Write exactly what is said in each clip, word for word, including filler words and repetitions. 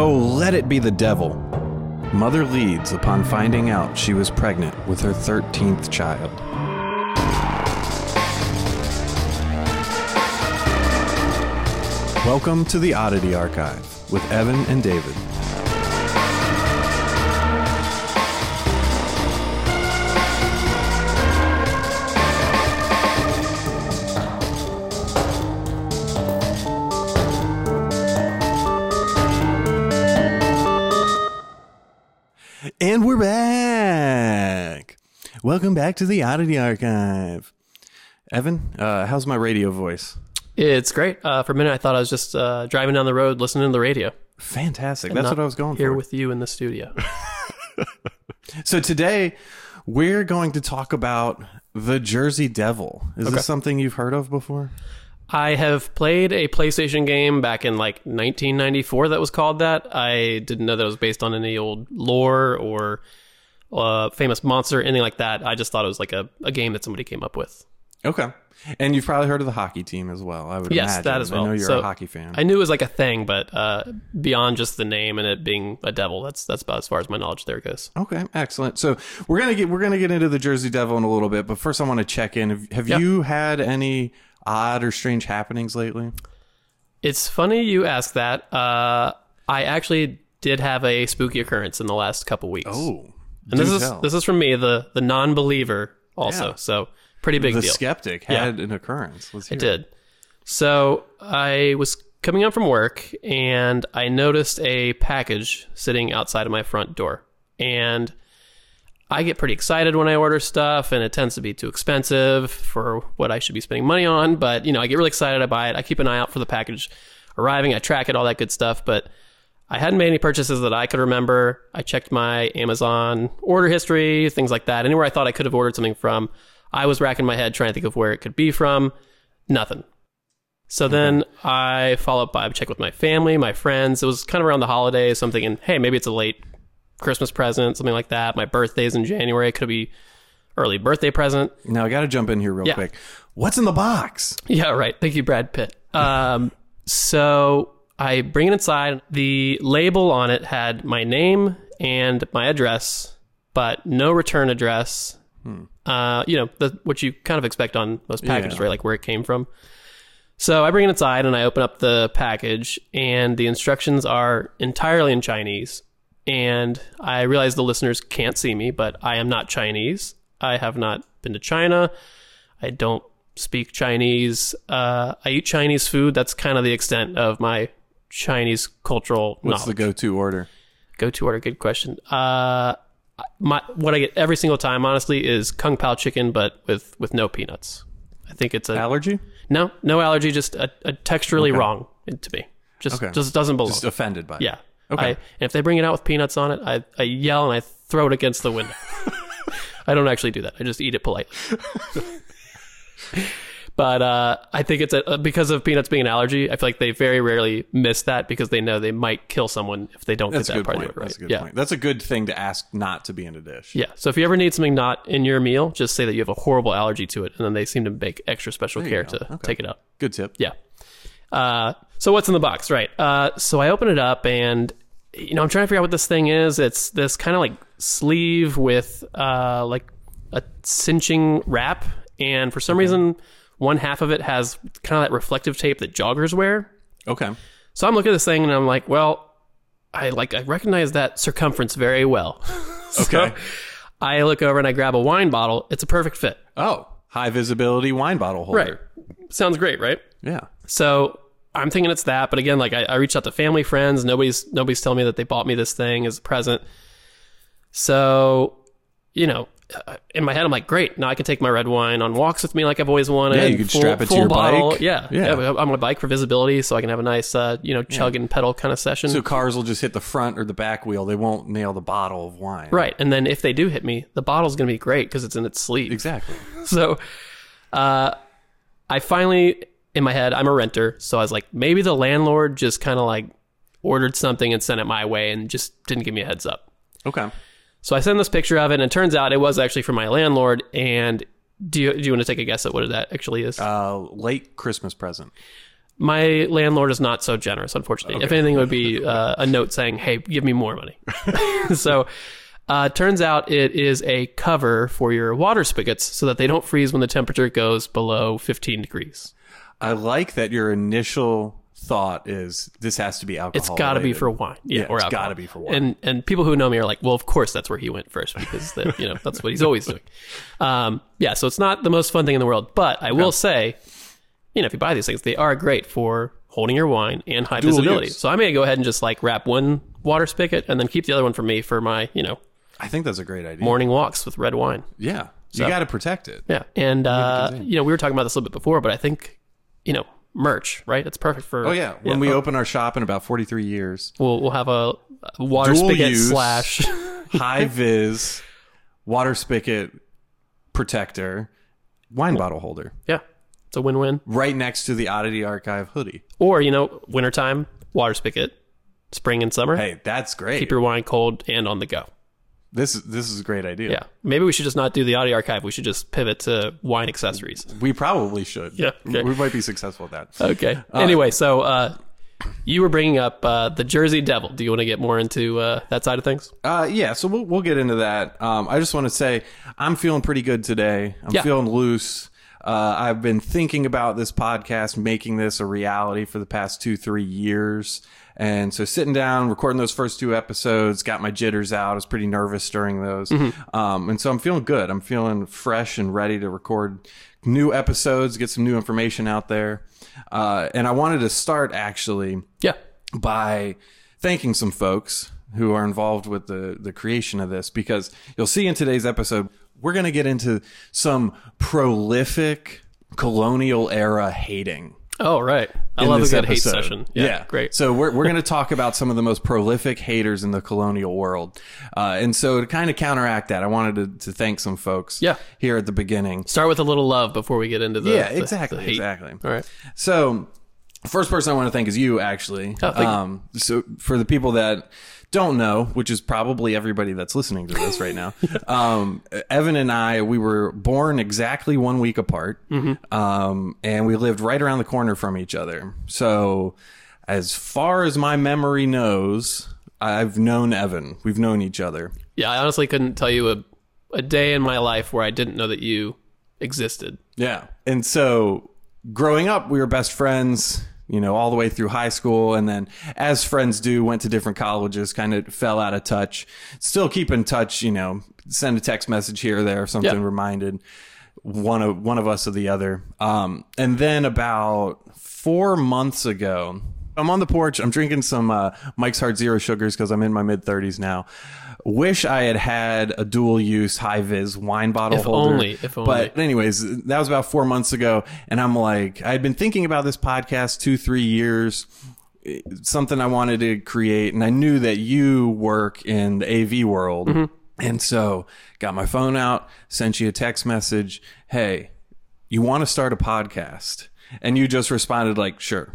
So let it be the devil. Mother leads upon finding out she was pregnant with her thirteenth child. Welcome to the Oddity Archive with Evan and David. And we're back. Welcome back to the Oddity Archive. Evan, uh, how's my radio voice? It's great. Uh, for a minute, I thought I was just uh, driving down the road listening to the radio. Fantastic. That's what I was going here for. Here with you in the studio. So today, we're going to talk about the Jersey Devil. Is Okay. this something you've heard of before? I have played a PlayStation game back in like nineteen ninety-four that was called that. I didn't know that it was based on any old lore or uh, famous monster, anything like that. I just thought it was like a, a game that somebody came up with. Okay. And you've probably heard of the hockey team as well, I would Yes, imagine. that as well. I know you're So, a hockey fan. I knew it was like a thing, but uh, beyond just the name and it being a devil, that's that's about as far as my knowledge there goes. Okay, excellent. So we're gonna get we're gonna get into the Jersey Devil in a little bit, but first I want to check in. Have, have Yep. you had any odd or strange happenings lately? It's funny you ask that. Uh, I actually did have a spooky occurrence in the last couple weeks. Oh, and this do is tell. this is from me, the the non-believer, also. Yeah. So pretty big the deal. skeptic had an occurrence. Let's hear I did. So I was coming home from work and I noticed a package sitting outside of my front door. And I get pretty excited when I order stuff, and it tends to be too expensive for what I should be spending money on. But, you know, I get really excited. I buy it. I keep an eye out for the package arriving. I track it, all that good stuff. But I hadn't made any purchases that I could remember. I checked my Amazon order history, things like that. Anywhere I thought I could have ordered something from, I was racking my head trying to think of where it could be from. Nothing. So then I follow up by check with my family, my friends. It was kind of around the holidays. So I'm thinking, hey, maybe it's a late Christmas present, something like that. My birthday's in January. It could be early birthday present. Now I got to jump in here real Yeah. quick. What's in the box? Yeah, right. Thank you, Brad Pitt. Um, so I bring it inside. The label on it had my name and my address, but no return address. Hmm. Uh, you know, the, what you kind of expect on most packages, Yeah. right? Like where it came from. So I bring it inside and I open up the package, and the instructions are entirely in Chinese. And I realize the listeners can't see me, but I am not Chinese. I have not been to China. I don't speak Chinese. Uh, I eat Chinese food. That's kind of the extent of my Chinese cultural What's knowledge. the go-to order? Go-to order, good question. Uh, my what I get every single time, honestly, is Kung Pao chicken, but with, with no peanuts. I think it's a... Allergy? No, no allergy, just a, a texturally Okay. wrong to me. Just Okay. just doesn't belong. Just offended by it. Yeah. Okay. I, and if they bring it out with peanuts on it, I, I yell and I throw it against the window. I don't actually do that. I just eat it politely. But uh, I think it's a, because of peanuts being an allergy, I feel like they very rarely miss that because they know they might kill someone if they don't That's a get that good part point. of it right. That's a good yeah. point. That's a good thing to ask not to be in a dish. Yeah. So if you ever need something not in your meal, just say that you have a horrible allergy to it, and then they seem to make extra special There you care go. to Okay. take it out. Good tip. Yeah. Uh, so what's in the box, right? Uh, so I open it up, and you know I'm trying to figure out what this thing is. It's this kind of like sleeve with uh, like a cinching wrap, and for some reason, one half of it has kind of that reflective tape that joggers wear. Okay. So I'm looking at this thing, and I'm like, well, I like I recognize that circumference very well. Okay. So I look over and I grab a wine bottle. It's a perfect fit. Oh, high visibility wine bottle holder. Right. Sounds great, right? Yeah. So I'm thinking it's that, but again, like I, I reached out to family, friends. Nobody's nobody's telling me that they bought me this thing as a present. So, you know, uh, in my head, I'm like, great. Now I can take my red wine on walks with me, like I've always wanted. Yeah, you could full, strap it to full your bottle. bike. Yeah, Yeah. yeah. I'm on a bike for visibility, so I can have a nice, uh, you know, chug and pedal kind of session. So cars will just hit the front or the back wheel. They won't nail the bottle of wine. Right, and then if they do hit me, the bottle's going to be great because it's in its sleeve. Exactly. So, uh, I finally, in my head, I'm a renter, so I was like, maybe the landlord just kind of like ordered something and sent it my way and just didn't give me a heads up. Okay. So I send this picture of it, and it turns out it was actually from my landlord. And do you, do you want to take a guess at what that actually is? Uh, late Christmas present. My landlord is not so generous, unfortunately. Okay. If anything, it would be uh, a note saying, hey, give me more money. So uh, turns out it is a cover for your water spigots so that they don't freeze when the temperature goes below fifteen degrees. I like that your initial thought is this has to be alcohol. It's got to be related. for wine. Yeah, Yeah, or it's alcohol. gotta be for wine. And and people who know me are like, well, of course that's where he went first because that, you know that's what he's always doing. Um, yeah, so it's not the most fun thing in the world, but I will say, you know, if you buy these things, they are great for holding your wine and high Dual visibility. use. So I may go ahead and just like wrap one water spigot and then keep the other one for me for my, you know, I think that's a great idea. morning walks with red wine. Yeah. You So- got to protect it. Yeah, and uh, continue. you know, we were talking about this a little bit before, but I think, you know, merch, right? It's perfect for. Oh, yeah. When we oh, open our shop in about forty-three years, we'll we'll have a water Dual spigot use. slash. high vis water spigot protector, wine bottle holder Yeah, it's a win-win. right next to the Oddity Archive hoodie. Or you know, wintertime water spigot, spring and summer. Hey, that's great. Keep your wine cold and on the go. This is this is a great idea. Yeah, maybe we should just not do the audio archive. We should just pivot to wine accessories. We probably should. Yeah, okay. We might be successful at that. Okay. Anyway, so uh, you were bringing up uh, the Jersey Devil. Do you want to get more into uh, that side of things? Uh, yeah, so we'll we'll get into that. Um, I just want to say I'm feeling pretty good today. I'm Yeah. feeling loose. Uh, I've been thinking about this podcast, making this a reality for the past two, three years. And so sitting down, recording those first two episodes, got my jitters out. I was pretty nervous during those. Um, and so I'm feeling good. I'm feeling fresh and ready to record new episodes, get some new information out there. Uh, and I wanted to start actually Yeah. by thanking some folks who are involved with the, the creation of this, because you'll see in today's episode, we're going to get into some prolific colonial era hating. Oh, right. I in love a this good hate episode. session. Yeah, great. So we're we're going to talk about some of the most prolific haters in the colonial world, uh, and so to kind of counteract that, I wanted to, to thank some folks. Yeah. Here at the beginning. Start with a little love before we get into the Yeah, the- exactly, the hate. exactly. All right. So, first person I want to thank is you, actually. Oh, thank you. um, So, for the people that don't know, which is probably everybody that's listening to this right now, um, Evan and I, we were born exactly one week apart, Mm-hmm. um, and we lived right around the corner from each other. So, as far as my memory knows, I've known Evan. We've known each other. Yeah, I honestly couldn't tell you a, a day in my life where I didn't know that you existed. Yeah. And so growing up, we were best friends, you know, all the way through high school. And then as friends do, went to different colleges, kind of fell out of touch. Still keep in touch, you know, send a text message here or there if something Yeah. reminded one of one of us of the other. Um, and then about four months ago, I'm on the porch. I'm drinking some uh, Mike's Hard Zero Sugars because I'm in my mid thirties now. Wish I had had a dual use high vis wine bottle If holder. only, if only. But anyways, that was about four months ago, and I'm like, I had been thinking about this podcast two, three years. It's something I wanted to create, and I knew that you work in the A V world, Mm-hmm. and so got my phone out, sent you a text message. Hey, you want to start a podcast? And you just responded like, sure.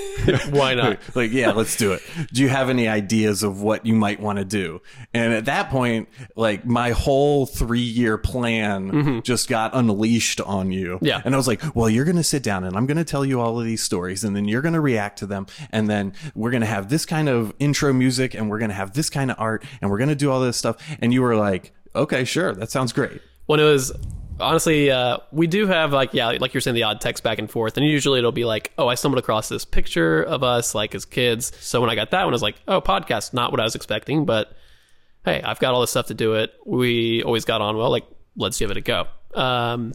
Why not? Like, yeah, let's do it. Do you have any ideas of what you might want to do? And at that point, like my whole three year plan just got unleashed on you. Mm-hmm. Yeah. And I was like, well, you're going to sit down and I'm going to tell you all of these stories and then you're going to react to them. And then we're going to have this kind of intro music and we're going to have this kind of art and we're going to do all this stuff. And you were like, okay, sure. That sounds great. When it was honestly, uh, we do have like, yeah, like you're saying, the odd text back and forth. And usually it'll be like, oh, I stumbled across this picture of us like as kids. So when I got that one, I was like, oh, podcast, not what I was expecting. But hey, I've got all this stuff to do it. We always got on well. Like, let's give it a go. Um,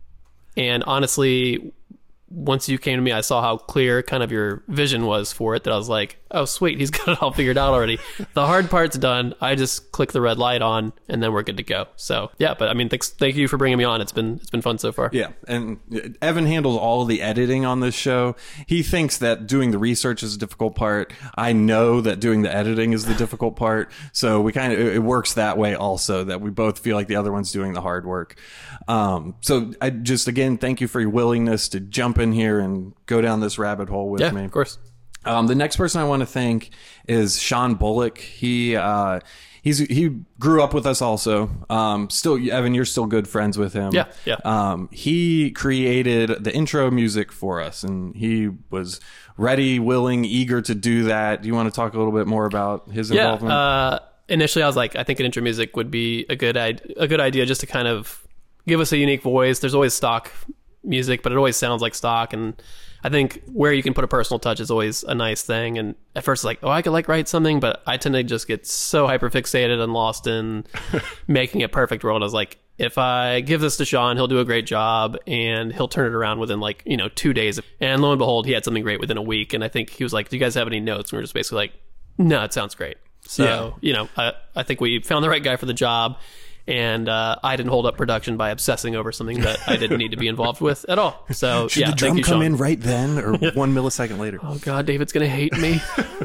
and honestly, once you came to me, I saw how clear kind of your vision was for it, that I was like, oh, sweet, he's got it all figured out already. The hard part's done. I just click the red light on and then we're good to go. So yeah, but I mean, thanks, thank you for bringing me on. It's been, it's been fun so far. Yeah. And Evan handles all of the editing on this show. He thinks that doing the research is the difficult part. I know that doing the editing is the difficult part. So we kind of, it works that way also, that we both feel like the other one's doing the hard work. Um, so I just, again, thank you for your willingness to jump in here and go down this rabbit hole with Yeah, me. of course. Um, the next person I want to thank is Sean Bullock. He uh, he's he grew up with us also. Um, still, Evan, you're still good friends with him. Yeah, yeah. Um, he created the intro music for us, and he was ready, willing, eager to do that. Do you want to talk a little bit more about his Yeah. involvement? Uh, initially, I was like, I think an intro music would be a good I- a good idea just to kind of give us a unique voice. There's always stock music, but it always sounds like stock, and I think where you can put a personal touch is always a nice thing. And at first, like, oh, I could like write something, but I tend to just get so hyper fixated and lost in making a perfect world. I was like, if I give this to Sean, he'll do a great job, and he'll turn it around within like, you know, two days. And lo and behold, he had something great within a week. And I think he was like, do you guys have any notes? And we are just basically like, no, it sounds great. So, Yeah. you know, I, I think we found the right guy for the job. And uh, I didn't hold up production by obsessing over something that I didn't need to be involved with at all. So, Should yeah, the drum thank you, come Sean. in right then or one millisecond later? Oh, God, David's going to hate me.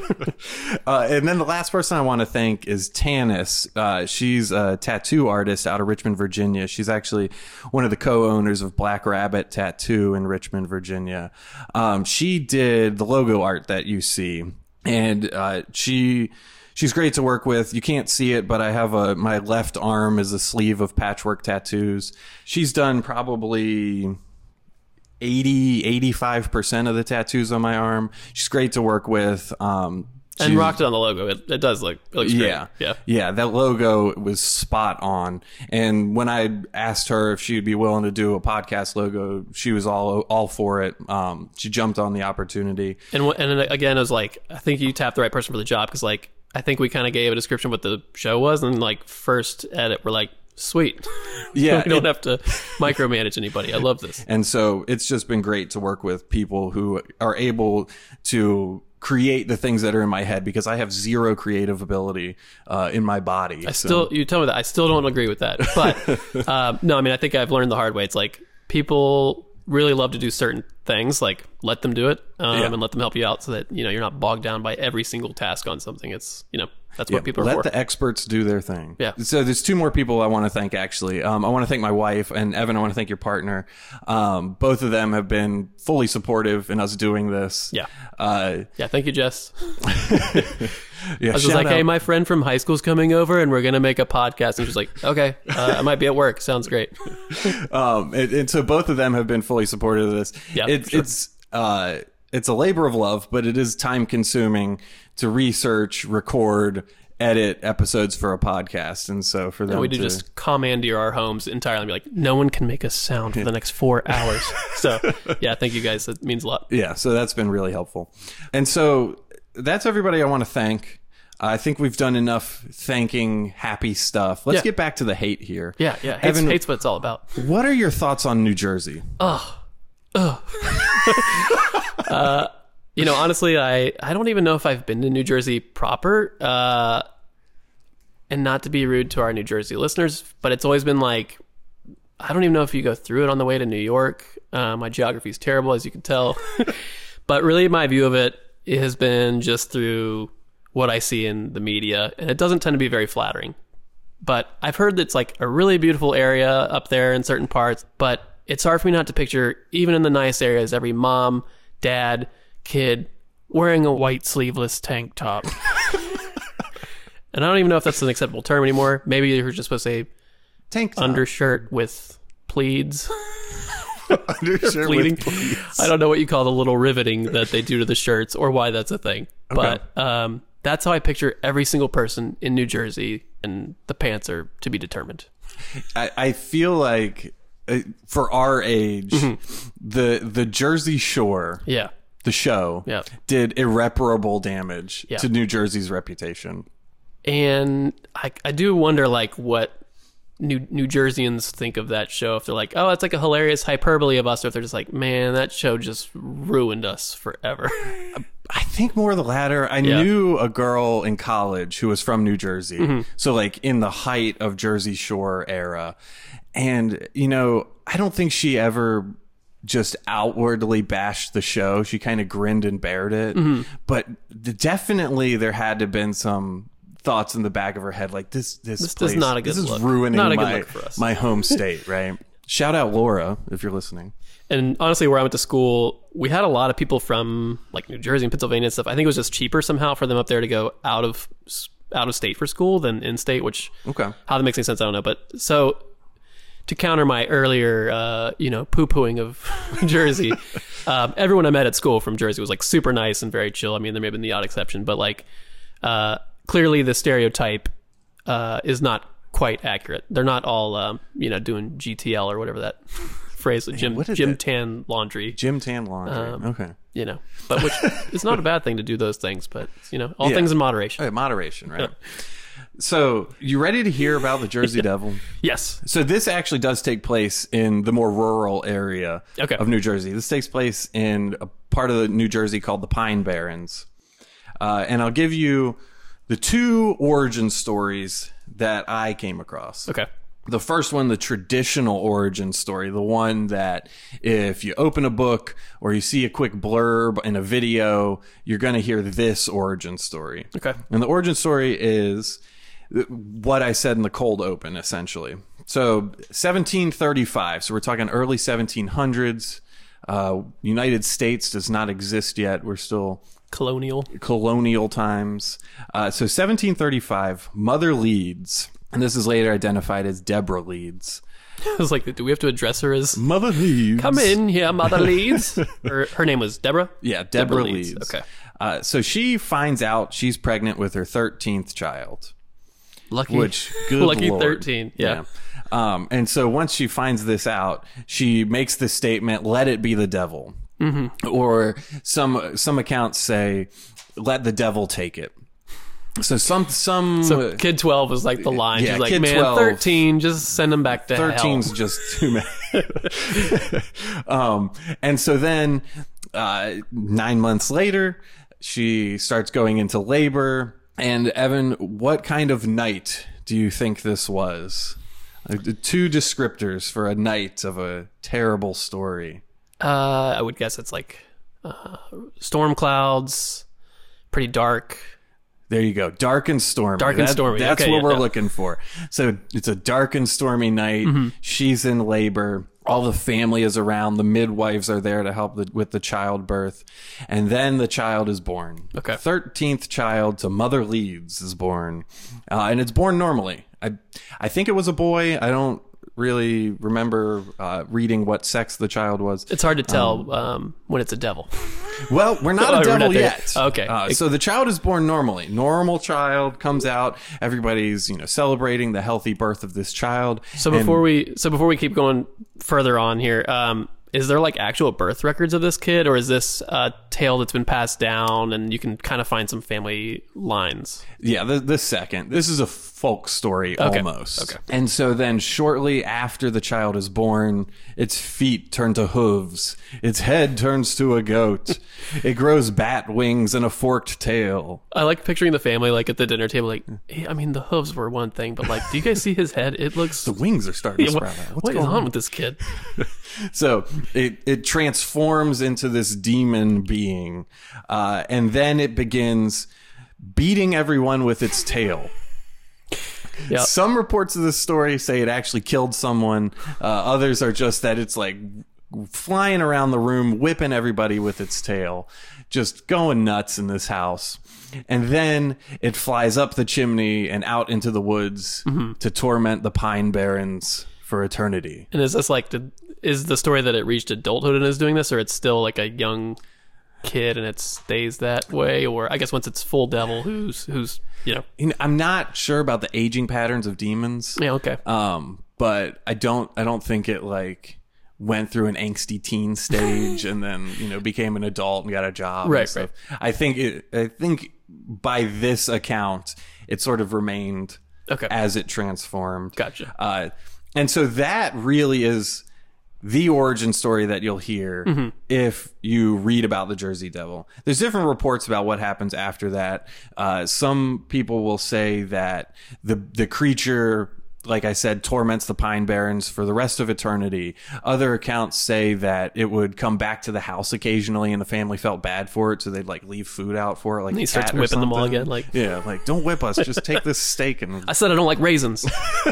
Uh, and then the last person I want to thank is Tanis. Uh, she's a tattoo artist out of Richmond, Virginia. She's actually one of the co-owners of Black Rabbit Tattoo in Richmond, Virginia. Um, she did the logo art that you see, and uh, she... She's great to work with. You can't see it, but I have a my left arm is a sleeve of patchwork tattoos. She's done probably eighty, eighty-five percent of the tattoos on my arm. She's great to work with. Um, And she's- rocked it on the logo. It, it does look, it looks great. yeah. Yeah. Yeah. That logo was spot on. And when I asked her if she'd be willing to do a podcast logo, she was all, all for it. Um, she jumped on the opportunity. And, wh- and again, it was like, I think you tapped the right person for the job because, like, I think we kind of gave a description of what the show was. And, like, first edit, we're like, sweet. Yeah. we don't it- have to micromanage anybody. I love this. And so it's just been great to work with people who are able to create the things that are in my head because I have zero creative ability uh, in my body. I still, you tell me that. I still don't agree with that. But um, no, I mean, I think I've learned the hard way. It's like people really love to do certain things, like let them do it um, Yeah. and let them help you out so that, you know, you're not bogged down by every single task on something. It's, you know, that's what people are let for. the experts do their thing. Yeah. So there's two more people I want to thank, actually. Um, I want to thank my wife, and Evan, I want to thank your partner. Um, both of them have been fully supportive in us doing this. Yeah. Uh, Yeah. Thank you, Jess. yeah I was just like, hey, my friend from high school's coming over and we're going to make a podcast. And she's like, okay, uh, I might be at work. Sounds great. um, and, and so both of them have been fully supportive of this. Yeah, it, sure. It's, uh, it's a labor of love, but it is time consuming to research, record, edit episodes for a podcast. And so for them And we do to, just commandeer our homes entirely and be like, no one can make a sound for the next four hours. So, yeah, thank you guys. That means a lot. yeah, so that's been really helpful. And so that's everybody I want to thank. I think we've done enough thanking happy stuff. Let's Yeah. get back to the hate here. Yeah, yeah. Hate's, Evan, hate's what it's all about. what are your thoughts on New Jersey? You know, honestly, I, I don't even know if I've been to New Jersey proper. Uh, and not to be rude to our New Jersey listeners, but it's always been like, I don't even know if you go through it on the way to New York. Uh, my geography is terrible, as you can tell. But really, my view of it has been just through what I see in the media. And it doesn't tend to be very flattering. But I've heard that it's like a really beautiful area up there in certain parts. But it's hard for me not to picture, even in the nice areas, every mom, dad, kid wearing a white sleeveless tank top. And I don't even know if that's an acceptable term anymore. Maybe you're just supposed to say Tank top. undershirt with pleats. Undershirt Pleating. with pleats. I don't know what you call the little riveting that they do to the shirts or why that's a thing. But um, that's how I picture every single person in New Jersey, and the pants are to be determined. I, I feel like uh, for our age, the the Jersey Shore, Yeah. the show, Yeah. did irreparable damage Yeah. to New Jersey's reputation. And I, I do wonder, like, what New New Jerseyans think of that show. If they're like, oh, it's like a hilarious hyperbole of us, or if they're just like, man, that show just ruined us forever. I think more the latter. I Yeah. knew a girl in college who was from New Jersey. Mm-hmm. So like in the height of Jersey Shore era. And, you know, I don't think she ever just outwardly bashed the show. She kind of grinned and bared it. Mm-hmm. But the, definitely there had to have been some thoughts in the back of her head like this this, This is place, not a good this is look. ruining Not a good my, look for us. my home state, right? Shout out Laura if you're listening. And honestly, where I went to school, we had a lot of people from like New Jersey and Pennsylvania and stuff. I think it was just cheaper somehow for them up there to go out of out of state for school than in state, which Okay. how that makes any sense, I don't know. But so to counter my earlier, uh, you know, poo-pooing of Jersey, um, everyone I met at school from Jersey was like super nice and very chill. I mean, there may have been the odd exception, but like uh, clearly the stereotype uh, is not quite accurate. They're not all, um, you know, doing G T L or whatever that phrase, Jim what is Jim that? Tan laundry. Gym tan laundry. Um, okay. You know, but which it's not a bad thing to do those things, but you know, all Yeah. things in moderation. Okay, moderation, right? So, you ready to hear about the Jersey Devil? Yes. So this actually does take place in the more rural area Okay. of New Jersey. This takes place in a part of the New Jersey called the Pine Barrens. Uh, and I'll give you the two origin stories that I came across. Okay. The first one, the traditional origin story, the one that if you open a book or you see a quick blurb in a video, you're going to hear this origin story. Okay. And the origin story is what I said in the cold open, essentially. So seventeen thirty-five, so we're talking early seventeen hundreds. Uh, United States does not exist yet. We're still Colonial. colonial times. Uh, so seventeen thirty-five, Mother Leeds, and this is later identified as Deborah Leeds. I was like, do we have to address her as Mother Leeds. come in here, Mother Leeds? her, her name was Deborah? Yeah, Deborah, Deborah Leeds. Leeds, okay. Uh, so she finds out she's pregnant with her thirteenth child. Lucky. Which, good Lucky Lord. thirteen. Yeah. yeah. Um, and so once she finds this out, she makes this statement, let it be the devil. Mm-hmm. Or some some accounts say, let the devil take it. So some... some So kid twelve was like the line. Yeah, She's like, kid man, twelve, thirteen, just send him back to thirteen's hell. just too many. um, and so then uh, nine months later, she starts going into labor. And Evan, what kind of night do you think this was? Like the two descriptors for a night of a terrible story. Uh, I would guess it's like uh, storm clouds, pretty dark. There you go. Dark and stormy. Dark and That- stormy. That's Okay, what yeah, we're yeah. looking for. So it's a dark and stormy night. Mm-hmm. She's in labor. All the family is around. The midwives are there to help the, with the childbirth. And then the child is born. Okay. thirteenth child to Mother Leeds is born. Uh, and it's born normally. I, I think it was a boy. I don't really remember uh, reading what sex the child was. It's hard to tell um, when it's a devil. Well, we're not Oh, a we're devil not there. yet. Okay. Uh, so the child is born normally. Normal child comes out. Everybody's, you know, celebrating the healthy birth of this child. So And- before we so before we keep going further on here, um, is there like actual birth records of this kid, or is this a tale that's been passed down and you can kind of find some family lines? Yeah, the, the second. This is a folk story Okay. almost. Okay. And so then shortly after the child is born, its feet turn to hooves. Its head turns to a goat. It grows bat wings and a forked tail. I like picturing the family like at the dinner table, like, hey, I mean, the hooves were one thing, but like, do you guys see his head? It looks. The wings are starting to Yeah, sprout out. What's what is going on on? with this kid? So it, it transforms into this demon being. Uh, and then it begins beating everyone with its tail. Yeah. Some reports of this story say it actually killed someone. Uh, others are just that it's like flying around the room, whipping everybody with its tail, just going nuts in this house. And then it flies up the chimney and out into the woods to torment the Pine Barrens for eternity. And is this like, the, is the story that it reached adulthood and is doing this, or it's still like a young kid and it stays that way? Or I guess once it's full devil, who's, who's, you know. You know, I'm not sure about the aging patterns of demons. Yeah, okay. Um, but I don't I don't think it like went through an angsty teen stage and then, you know, became an adult and got a job. and Right, stuff. I think it I think by this account it sort of remained Okay. as it transformed. Gotcha. Uh and so that really is the origin story that you'll hear Mm-hmm. if you read about the Jersey Devil. There's different reports about what happens after that. Uh, some people will say that the the creature like I said, torments the Pine Barrens for the rest of eternity. Other accounts say that it would come back to the house occasionally and the family felt bad for it, so they'd like leave food out for it. Like And he a starts cat or whipping them all something. again. Like, Yeah, like, don't whip us. Just take this steak. And I said I don't like raisins.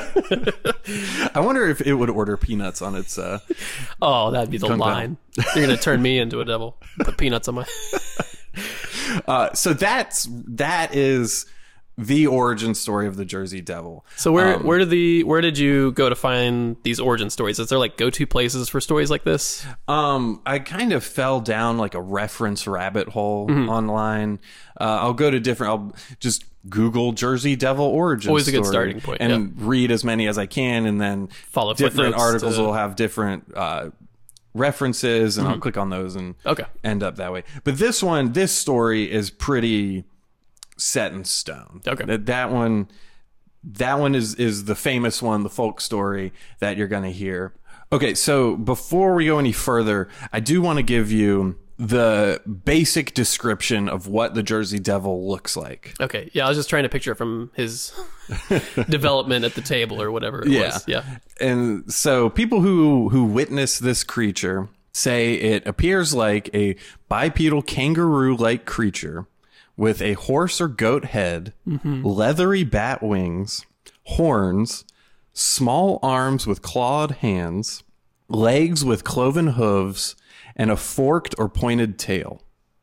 I wonder if it would order peanuts on its... Uh, Oh, that'd be the Come line. You're going to turn me into a devil. Put peanuts on my... uh, so that's that is the origin story of the Jersey Devil. So where Um, where did the where did you go to find these origin stories? Is there like go-to places for stories like this? Um, I kind of fell down like a reference rabbit hole Mm-hmm. online. Uh, I'll go to different. I'll just Google Jersey Devil origin. Always a good story starting point, and read as many as I can, and then Follow different footnotes articles to- will have different uh, references, and I'll click on those and Okay. end up that way. But this one, this story is pretty set in stone. Okay. That that one, that one is is the famous one, the folk story that you're going to hear. Okay, so before we go any further, I do want to give you the basic description of what the Jersey Devil looks like. Okay. Yeah, I was just trying to picture it from his development at the table or whatever it Yeah. was. Yeah. And so people who who witness this creature say it appears like a bipedal kangaroo-like creature with a horse or goat head, leathery bat wings, horns, small arms with clawed hands, legs with cloven hooves, and a forked or pointed tail.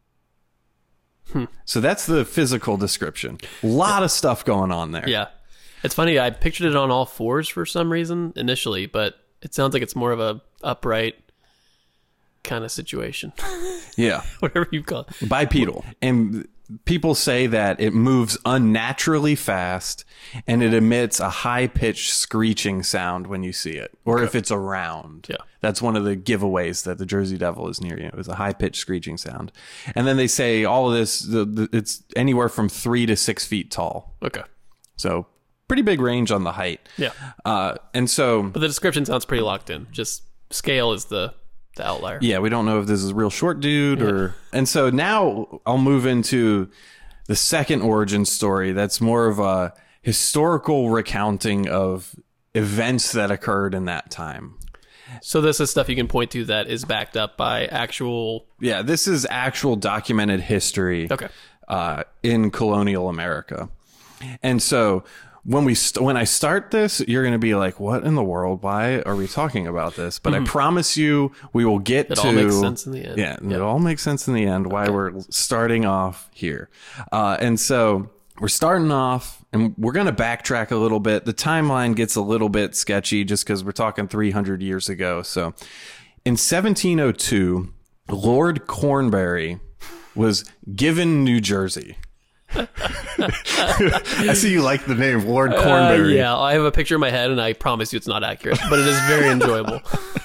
So that's the physical description. A lot of stuff going on there. Yeah. It's funny, I pictured it on all fours for some reason initially, but it sounds like it's more of a upright kind of situation. Yeah. Whatever you call it. Bipedal. And people say that it moves unnaturally fast and it emits a high-pitched screeching sound when you see it, or if it's around. Yeah. That's one of the giveaways that the Jersey Devil is near you. It was a high-pitched screeching sound. And then they say all of this, the, the, it's anywhere from three to six feet tall. Okay. So pretty big range on the height. Yeah. Uh, and so... But the description sounds pretty locked in. Just scale is the the outlier. Yeah, we don't know if this is a real short dude or... And so now I'll move into the second origin story that's more of a historical recounting of events that occurred in that time. So this is stuff you can point to that is backed up by actual... Yeah, this is actual documented history Okay. uh, in colonial America. And so... When we st- when I start this, you're going to be like, "What in the world? Why are we talking about this?" But I promise you, we will get It to. all makes sense in the end. Yeah, it all makes sense in the end. Why we're starting off here, uh, and so we're starting off, and we're going to backtrack a little bit. The timeline gets a little bit sketchy just because we're talking three hundred years ago. So, in seventeen oh two, Lord Cornbury was given New Jersey. I see you like the name Lord Uh, Cornbury. yeah, I have a picture in my head, and I promise you it's not accurate, but it is very enjoyable.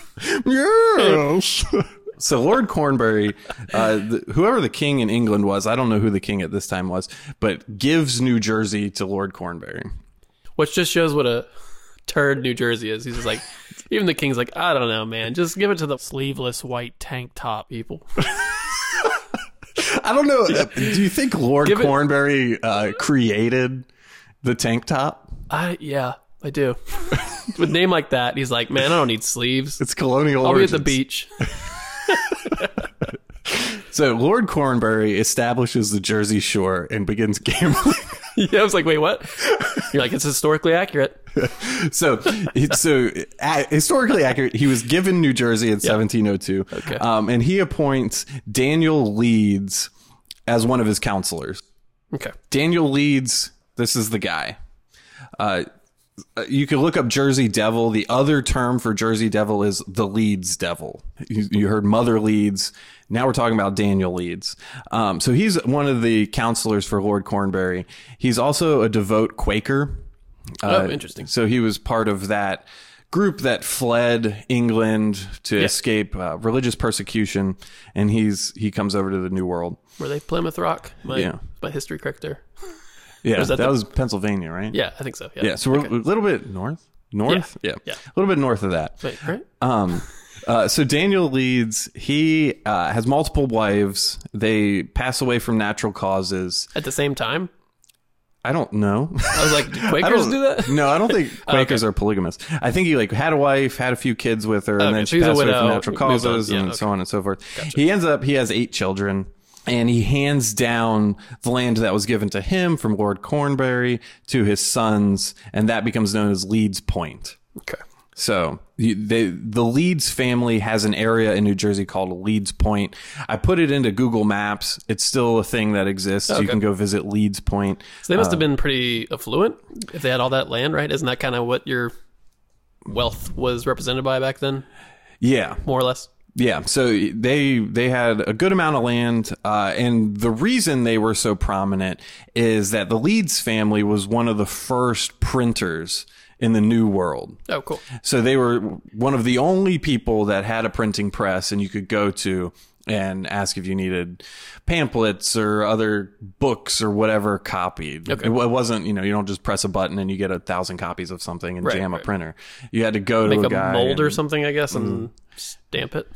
Yes. So Lord Cornbury, uh, the, whoever the king in England was, I don't know who the king at this time was, but gives New Jersey to Lord Cornbury. Which just shows what a turd New Jersey is. He's just like, even the king's like, I don't know, man. Just give it to the sleeveless white tank top people. I don't know. uh, Do you think Lord Give it- Cornbury uh, created the tank top? I yeah, I do. With a name like that, he's like, man, I don't need sleeves. It's colonial I'll origins. be at the beach. So Lord Cornbury establishes the Jersey Shore and begins gambling. Yeah, I was like, wait, what? You're like, it's historically accurate. So, so uh, historically accurate. He was given New Jersey in seventeen oh two, Okay. um, and he appoints Daniel Leeds as one of his counselors. Okay. Daniel Leeds, this is the guy. Uh, you can look up Jersey Devil. The other term for Jersey Devil is the Leeds Devil. You, you heard Mother Leeds. Now we're talking about Daniel Leeds. Um, so he's one of the counselors for Lord Cornbury. He's also a devout Quaker. Oh, interesting. So he was part of that group that fled England to escape uh, religious persecution, and he's he comes over to the New World. Were they Plymouth Rock? My, Yeah. my history correct there? Yeah, Was that, that the- was Pennsylvania, right? Yeah, I think so. Yeah. Yeah, so we're a little bit north. North? Yeah. Yeah. A little bit north of that. Wait, right? Um, uh, so Daniel Leeds, he uh, has multiple wives. They pass away from natural causes. At the same time? I don't know. I was like, do Quakers do that? No, I don't think Quakers okay. are polygamous. I think he like had a wife, had a few kids with her, and Okay, then so she he's a passed away widow, from natural moves on. causes, Yeah, and okay. so on and so forth. Gotcha. He ends up, he has eight children, and he hands down the land that was given to him from Lord Cornbury to his sons, and that becomes known as Leeds Point. Okay. So you- they, the Leeds family has an area in New Jersey called Leeds Point. I put it into Google Maps. It's still a thing that exists. Okay. You can go visit Leeds Point. So they must have been pretty affluent if they had all that land, right? Isn't that kind of what your wealth was represented by back then, Yeah. more or less? Yeah, so they they had a good amount of land, uh, and the reason they were so prominent is that the Leeds family was one of the first printers in the New World. Oh, cool. So they were one of the only people that had a printing press, and you could go to and ask if you needed pamphlets or other books or whatever copied. Okay. It wa- wasn't, you know, you don't just press a button and you get a thousand copies of something and Right, jam a right. printer. You had to go Make to a a guy mold or and- something, I guess, and stamp it.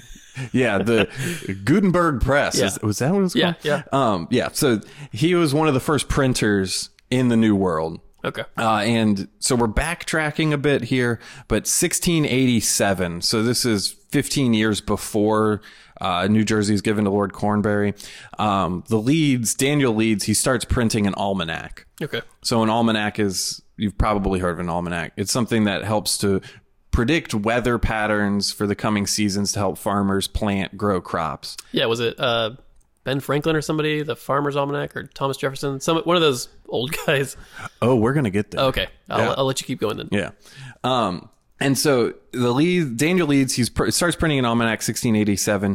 Yeah, the Gutenberg Press. Yeah. Is, was that what it was Yeah, called? yeah. Um, yeah. So he was one of the first printers in the New World. Okay. Uh, and so we're backtracking a bit here, but sixteen eighty-seven. So this is fifteen years before uh, New Jersey is given to Lord Cornbury. Um, the Leeds, Daniel Leeds, he starts printing an almanac. Okay. So an almanac is, you've probably heard of an almanac. It's something that helps to predict weather patterns for the coming seasons to help farmers plant, grow crops. Yeah, was it uh, Ben Franklin or somebody, the Farmer's Almanac, or Thomas Jefferson? Some one of those old guys. Oh, we're going to get there. Okay, I'll, Yeah. I'll let you keep going then. Yeah. Um, and so the Leeds, Daniel Leeds, he pr- starts printing an almanac sixteen eighty-seven.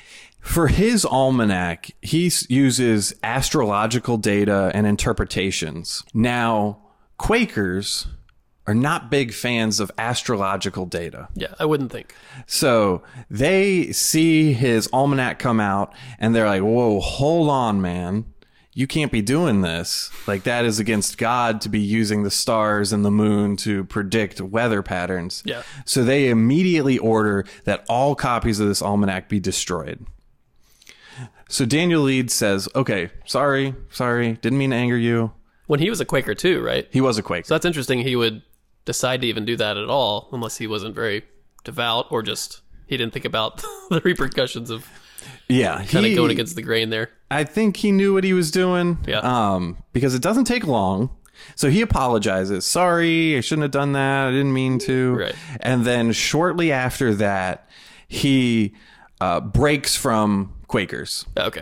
For his almanac, he s- uses astrological data and interpretations. Now, Quakers are not big fans of astrological data. Yeah, I wouldn't think. So they see his almanac come out and they're like, whoa, hold on, man. You can't be doing this. Like, that is against God to be using the stars and the moon to predict weather patterns. Yeah. So they immediately order that all copies of this almanac be destroyed. So Daniel Leeds says, okay, sorry, sorry, didn't mean to anger you. When he was a Quaker too, right? He was a Quaker. So that's interesting. He would decide to even do that at all, unless he wasn't very devout or just he didn't think about the repercussions of yeah. kind he- of going against the grain there. I think he knew what he was doing. Yeah. Um, because it doesn't take long. So he apologizes. Sorry, I shouldn't have done that. I didn't mean to. Right. And then shortly after that, he uh, breaks from Quakers. Okay.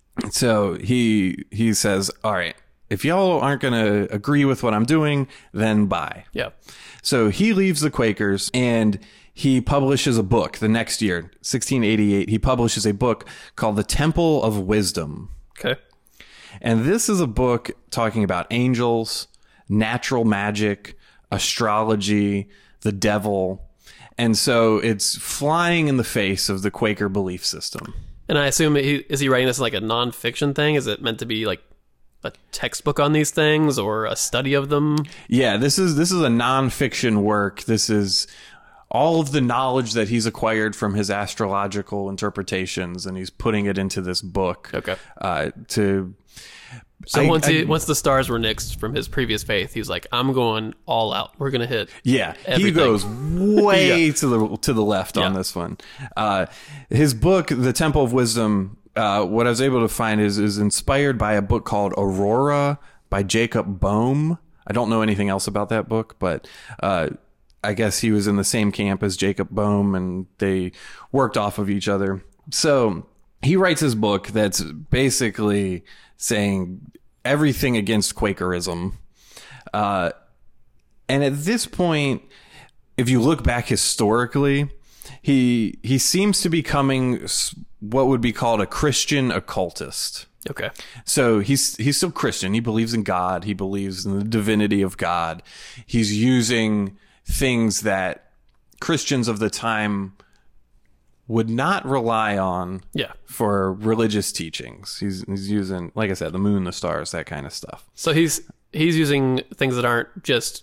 So he he says, all right, if y'all aren't going to agree with what I'm doing, then bye. Yeah. So he leaves the Quakers and he publishes a book the next year, sixteen eighty-eight. He publishes a book called The Temple of Wisdom. Okay. And this is a book talking about angels, natural magic, astrology, the devil. And so it's flying in the face of the Quaker belief system. And I assume he, is he writing this as like a nonfiction thing? Is it meant to be like a textbook on these things or a study of them? Yeah, this is this is a nonfiction work. This is all of the knowledge that he's acquired from his astrological interpretations, and he's putting it into this book. Okay. Uh, to So I- once he, I- once the stars were nixed from his previous faith, he was like, "I'm going all out. We're gonna hit." Yeah, he Everything. goes way to the to the left on Yeah. this one. Uh, his book, The Temple of Wisdom, uh, what I was able to find is is inspired by a book called Aurora by Jacob Boehme. I don't know anything else about that book, but uh, I guess he was in the same camp as Jacob Boehme, and they worked off of each other. So he writes his book that's basically saying everything against Quakerism. Uh, and at this point, if you look back historically, he he seems to be becoming s- what would be called a Christian occultist. Okay. So he's he's still Christian. He believes in God. He believes in the divinity of God. He's using things that Christians of the time would not rely on Yeah. for religious teachings. He's he's using, like I said, the moon, the stars, that kind of stuff. So he's he's using things that aren't just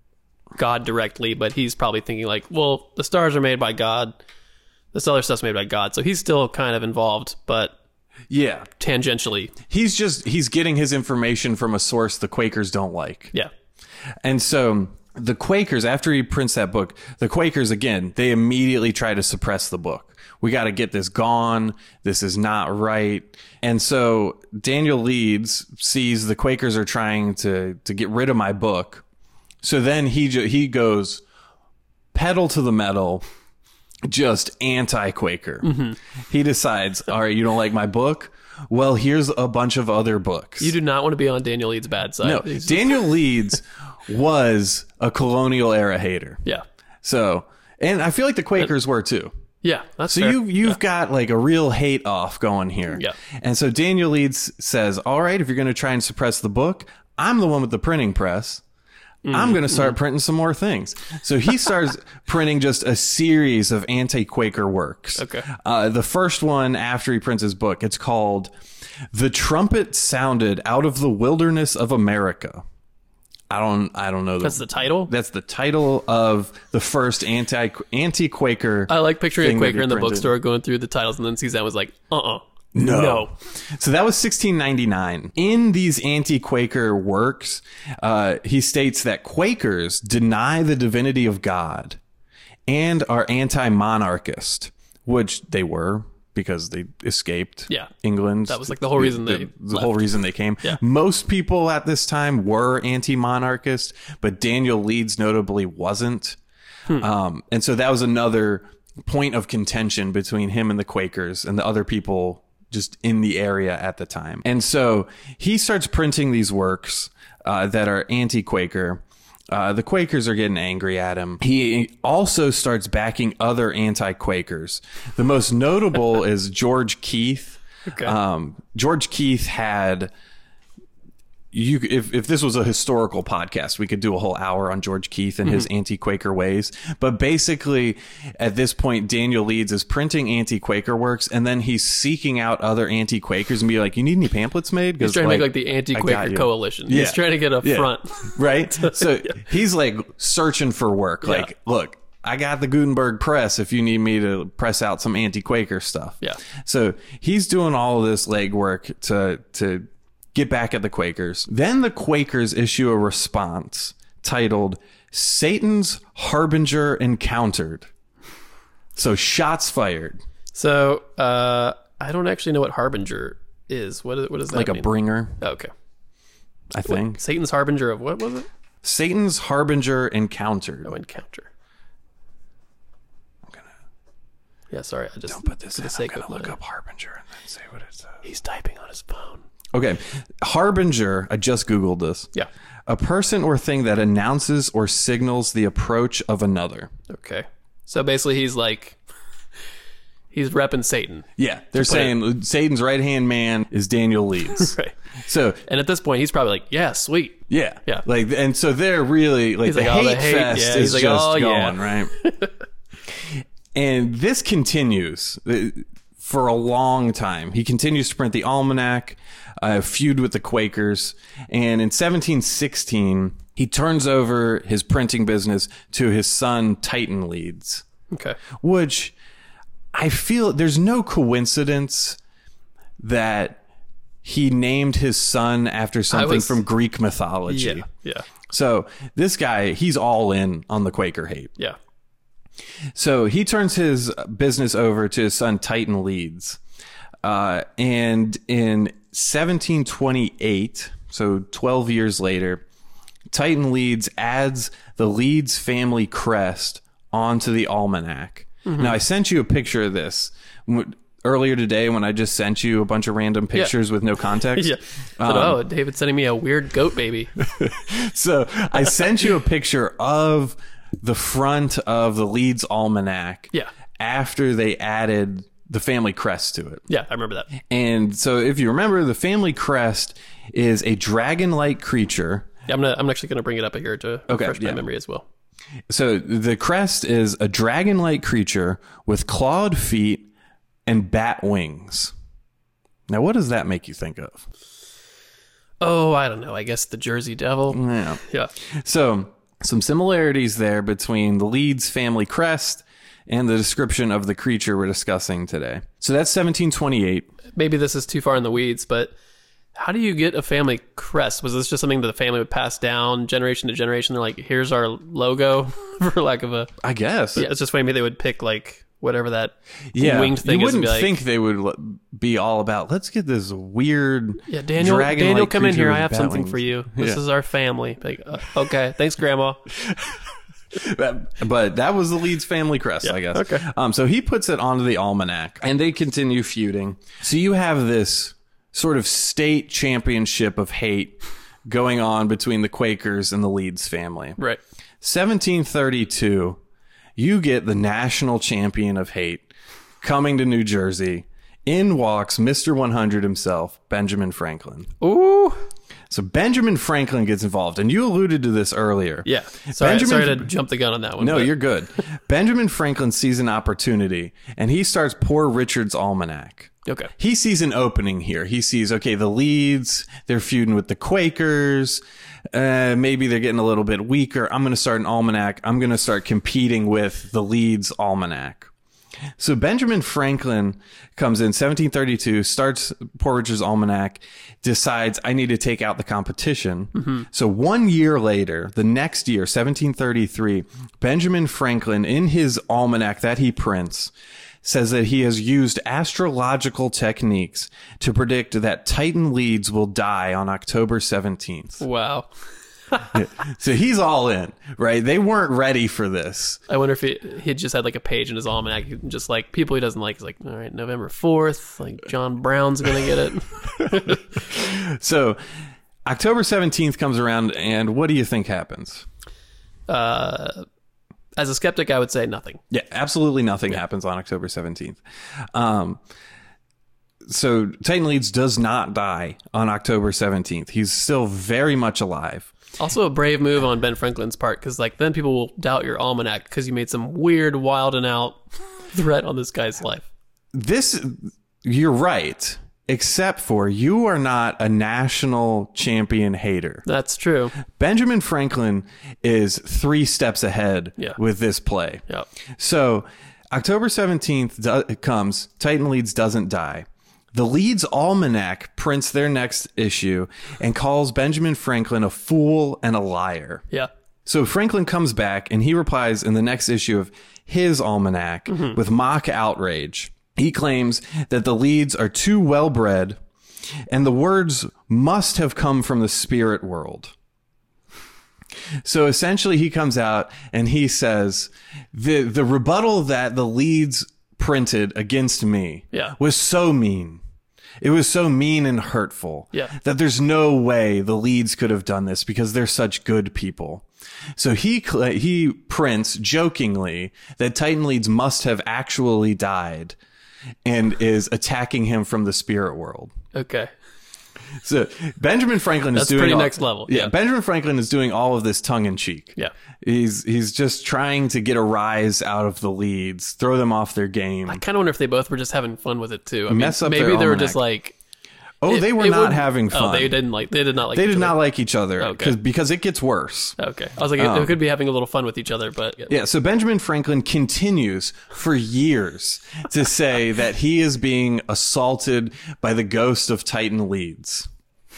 God directly, but he's probably thinking like, well, the stars are made by God. This other stuff's made by God. So he's still kind of involved, but Yeah. tangentially. He's just, he's getting his information from a source the Quakers don't like. Yeah. And so the Quakers, after he prints that book, the Quakers, again, they immediately try to suppress the book. We got to get this gone. This is not right. And so Daniel Leeds sees the Quakers are trying to, to get rid of my book. So then he, he goes pedal to the metal, just anti-Quaker. Mm-hmm. He decides, all right, you don't like my book? Well, here's a bunch of other books. You do not want to be on Daniel Leeds' bad side. No, He's- Daniel Leeds was a colonial era hater. Yeah. So, and I feel like the Quakers were too. Yeah, that's So fair. you, you've yeah. got like a real hate off going here. Yeah. And so Daniel Leeds says, all right, if you're going to try and suppress the book, I'm the one with the printing press. I'm going to start printing some more things. So he starts printing just a series of anti-Quaker works. Okay. Uh, the first one after he prints his book, it's called The Trumpet Sounded Out of the Wilderness of America. I don't, I don't know. The, That's the title? That's the title of the first anti, anti-Quaker. I like picturing a thing that Quaker he in the printed. bookstore going through the titles and then sees that and was like, uh-uh. No. No. So that was sixteen ninety-nine. In these anti-Quaker works, uh, he states that Quakers deny the divinity of God and are anti-monarchist, which they were because they escaped Yeah. England. That was like the whole reason they the, the left. whole reason they came. Yeah. Most people at this time were anti-monarchist, but Daniel Leeds notably wasn't. Hmm. Um, and so that was another point of contention between him and the Quakers and the other people just in the area at the time. And so he starts printing these works uh, that are anti-Quaker. Uh, the Quakers are getting angry at him. He also starts backing other anti-Quakers. The most notable is George Keith. Okay. Um, George Keith had... You, if, if this was a historical podcast, we could do a whole hour on George Keith and his Mm-hmm. anti-Quaker ways. But basically, at this point, Daniel Leeds is printing anti-Quaker works, and then he's seeking out other anti-Quakers and be like, you need any pamphlets made? He's trying to make like the I got anti-Quaker you. coalition. Yeah. He's trying to get a Yeah. front. Right? So he's like searching for work. Like, Yeah. look, I got the Gutenberg press if you need me to press out some anti-Quaker stuff. Yeah. So he's doing all of this legwork to to get back at the Quakers. Then the Quakers issue a response titled Satan's Harbinger Encountered. So shots fired. So, uh, I don't actually know what Harbinger is. What, what does that Like mean? a bringer, Oh, okay. I think. Satan's Harbinger of what was it? Satan's Harbinger Encountered. Oh, encounter. I'm gonna Yeah, sorry. I just don't put this for in. the I'm sake gonna of look my- up Harbinger and then say what it says. He's typing on his phone. Okay. Harbinger, I just Googled this. Yeah. A person or thing that announces or signals the approach of another. Okay. So basically, he's like, he's repping Satan. Yeah. They're saying Satan's right-hand man is Daniel Leeds. Right. So, And at this point, he's probably like, yeah, sweet. yeah. Yeah. Like, and so they're really, like, He's the, like, hate oh, the hate, fest yeah. is He's like, just oh, going, yeah. right? And this continues uh, for a long time. He continues to print the Almanac, uh, feud with the Quakers. And in seventeen sixteen, he turns over his printing business to his son, Titan Leeds, Okay. which I feel there's no coincidence that he named his son after something was- from Greek mythology. Yeah. Yeah. So this guy, he's all in on the Quaker hate. Yeah. So he turns his business over to his son, Titan Leeds. Uh, and in seventeen twenty-eight, so twelve years later, Titan Leeds adds the Leeds family crest onto the almanac. Mm-hmm. Now, I sent you a picture of this w- earlier today when I just sent you a bunch of random pictures with no context. Yeah. But, oh, David's sending me a weird goat baby. So I sent you a picture of the front of the Leeds almanac. Yeah. After they added the family crest to it. Yeah, I remember that. And so if you remember, the family crest is a dragon-like creature. Yeah, I'm gonna, I'm actually going to bring it up here to Okay, refresh my yeah. memory as well. So the crest is a dragon-like creature with clawed feet and bat wings. Now, what does that make you think of? Oh, I don't know. I guess the Jersey Devil. Yeah. Yeah. So some similarities there between the Leeds family crest and the description of the creature we're discussing today. So that's seventeen twenty-eight. Maybe this is too far in the weeds, but how do you get a family crest? Was this just something that the family would pass down generation to generation? They're like, here's our logo, for lack of a... I guess. Yeah, it's just funny. Maybe they would pick like whatever that yeah, winged thing you is. and wouldn't be like, think they would l- be all about, let's get this weird yeah, Daniel, dragon-like Daniel, come in creature here. I with have bat something wings. for you. This Yeah. is our family. Like, uh, okay, thanks, Grandma. but, but that was the Leeds family crest, Yeah, I guess. okay. Um, so he puts it onto the almanac, and they continue feuding. So you have this sort of state championship of hate going on between the Quakers and the Leeds family. Right. seventeen thirty-two, you get the national champion of hate coming to New Jersey. In walks Mister one hundred himself, Benjamin Franklin. Ooh. So Benjamin Franklin gets involved, and you alluded to this earlier. Yeah. Sorry, Benjamin- sorry to jump the gun on that one. No, but- you're good. Benjamin Franklin sees an opportunity, and he starts Poor Richard's Almanac. Okay. He sees an opening here. He sees, okay, the Leeds, they're feuding with the Quakers. Uh, maybe they're getting a little bit weaker. I'm going to start an almanac. I'm going to start competing with the Leeds Almanac. So Benjamin Franklin comes in seventeen thirty-two, starts Poor Richard's Almanac, decides I need to take out the competition. Mm-hmm. So one year later, the next year, seventeen thirty-three, Benjamin Franklin, in his almanac that he prints, says that he has used astrological techniques to predict that Titan Leeds will die on October seventeenth. Wow. So he's all in, right? They weren't ready for this. I wonder if he he just had like a page in his almanac, just like people he doesn't like. He's like, all right, November fourth, like John Brown's gonna get it. So October seventeenth comes around, and what do you think happens? Uh, as a skeptic, I would say nothing. Yeah, absolutely nothing happens on October seventeenth. Um, so Titan Leeds does not die on October seventeenth. He's still very much alive. Also a brave move on Ben Franklin's part, because like then people will doubt your almanac because you made some weird, wild and out threat on this guy's life. This, you're right, except for you are not a national champion hater. That's true. Benjamin Franklin is three steps ahead Yeah. with this play. Yeah. So October seventeenth do- comes, Titan Leeds doesn't die. The Leeds Almanac prints their next issue and calls Benjamin Franklin a fool and a liar. Yeah. So Franklin comes back and he replies in the next issue of his almanac mm-hmm. with mock outrage. He claims that the Leeds are too well-bred and the words must have come from the spirit world. So essentially he comes out and he says the the rebuttal that the Leeds printed against me Yeah. was so mean. It was so mean and hurtful Yeah. that there's no way the Leeds could have done this because they're such good people. So he cl- he prints jokingly that Titan Leeds must have actually died and is attacking him from the spirit world. Okay. So Benjamin Franklin is That's doing pretty all, next level. Yeah, Yeah. Benjamin Franklin is doing all of this tongue in cheek. Yeah. He's he's just trying to get a rise out of the Leeds, throw them off their game. I kind of wonder if they both were just having fun with it too. I mean, Mess up maybe their they were almanac. just like, oh, it- they were it not would- having fun. Oh, they didn't like. They did not like. They each did other. not like each other Okay. because because it gets worse. Okay. I was like, Um, they could be having a little fun with each other, but Yeah, so Benjamin Franklin continues for years to say that he is being assaulted by the ghost of Titan Leeds.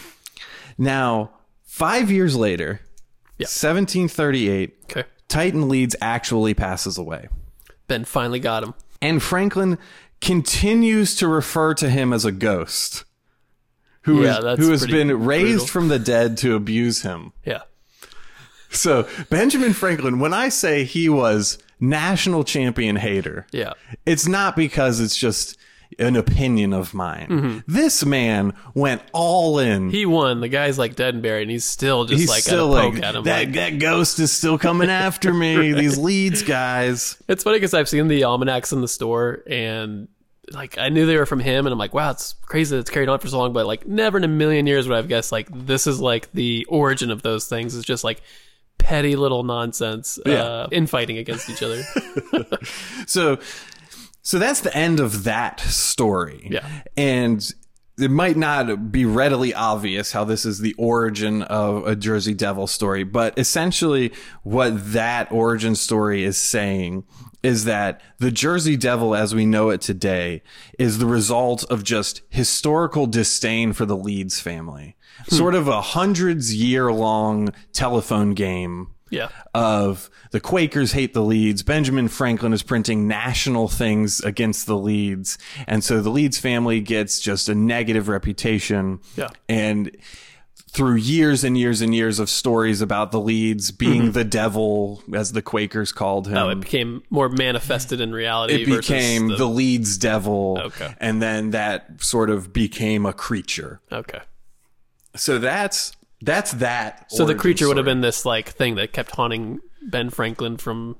Now, five years later, Yeah. seventeen thirty-eight, okay. Titan Leeds actually passes away. Ben finally got him. And Franklin continues to refer to him as a ghost who, Yeah, is, that's who has pretty been raised brutal. from the dead to abuse him. Yeah. So Benjamin Franklin, when I say he was national champion hater, Yeah. it's not because it's just an opinion of mine. Mm-hmm. This man went all in. He won. The guy's like dead and buried, and he's still just He's like still got a poke like, at him. that, like- that ghost is still coming after me. These Leeds guys. It's funny because I've seen the almanacs in the store, and like I knew they were from him, and I'm like, wow, it's crazy that it's carried on for so long. But like, never in a million years would I've guessed like this is like the origin of those things. It's just like petty little nonsense, Yeah. uh, infighting against each other. So, so that's the end of that story. Yeah. And it might not be readily obvious how this is the origin of a Jersey Devil story, but essentially what that origin story is saying is that the Jersey Devil as we know it today is the result of just historical disdain for the Leeds family. Hmm. Sort of a hundreds year long telephone game. Yeah. Of the Quakers hate the Leeds. Benjamin Franklin is printing national things against the Leeds. And so the Leeds family gets just a negative reputation. Yeah. And through years and years and years of stories about the Leeds being mm-hmm. the devil, as the Quakers called him. Oh, it became more manifested in reality. It became the... the Leeds devil. Okay. And then that sort of became a creature. Okay. So that's... That's that. So the creature story. would have been this like thing that kept haunting Ben Franklin from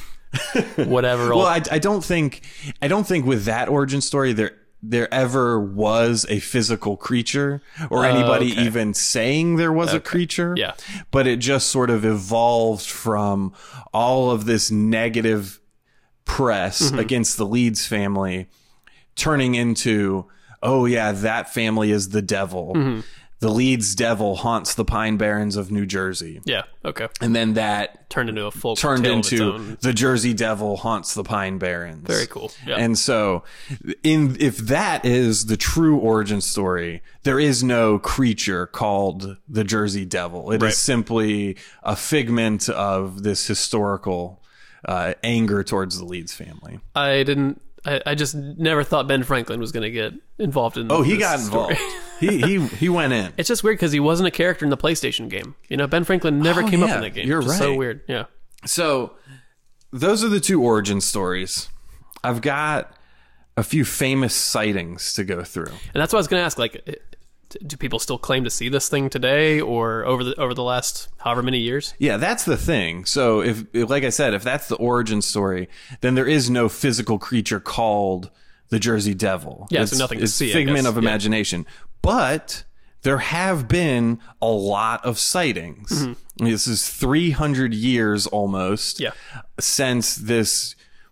whatever. Well, I, I don't think I don't think with that origin story there there ever was a physical creature or uh, anybody okay. even saying there was okay. a creature. Yeah, but it just sort of evolved from all of this negative press mm-hmm. against the Leeds family, turning into, oh yeah, that family is the devil. Mm-hmm. The Leeds devil haunts the Pine Barrens of New Jersey. Yeah, okay. And then that turned into a full turned tale into of its own. The Jersey Devil haunts the Pine Barrens. Very cool. Yeah. And so, in if that is the true origin story, there is no creature called the Jersey Devil. It right. is simply a figment of this historical uh, anger towards the Leeds family. I didn't. I, I just never thought Ben Franklin was going to get involved in. Oh, he this got involved. he he he went in. It's just weird because he wasn't a character in the PlayStation game. You know, Ben Franklin never oh, came yeah, up in that game. You're Just right. So weird. Yeah. So those are the two origin stories. I've got a few famous sightings to go through, and that's what I was going to ask. Like, do people still claim to see this thing today, or over the over the last however many years? Yeah, that's the thing. So if, if like I said, if that's the origin story, then there is no physical creature called the Jersey Devil. Yeah, it's, so nothing to it's see. Figment I guess. of imagination. Yeah. But there have been a lot of sightings. Mm-hmm. This is three hundred years almost yeah. since this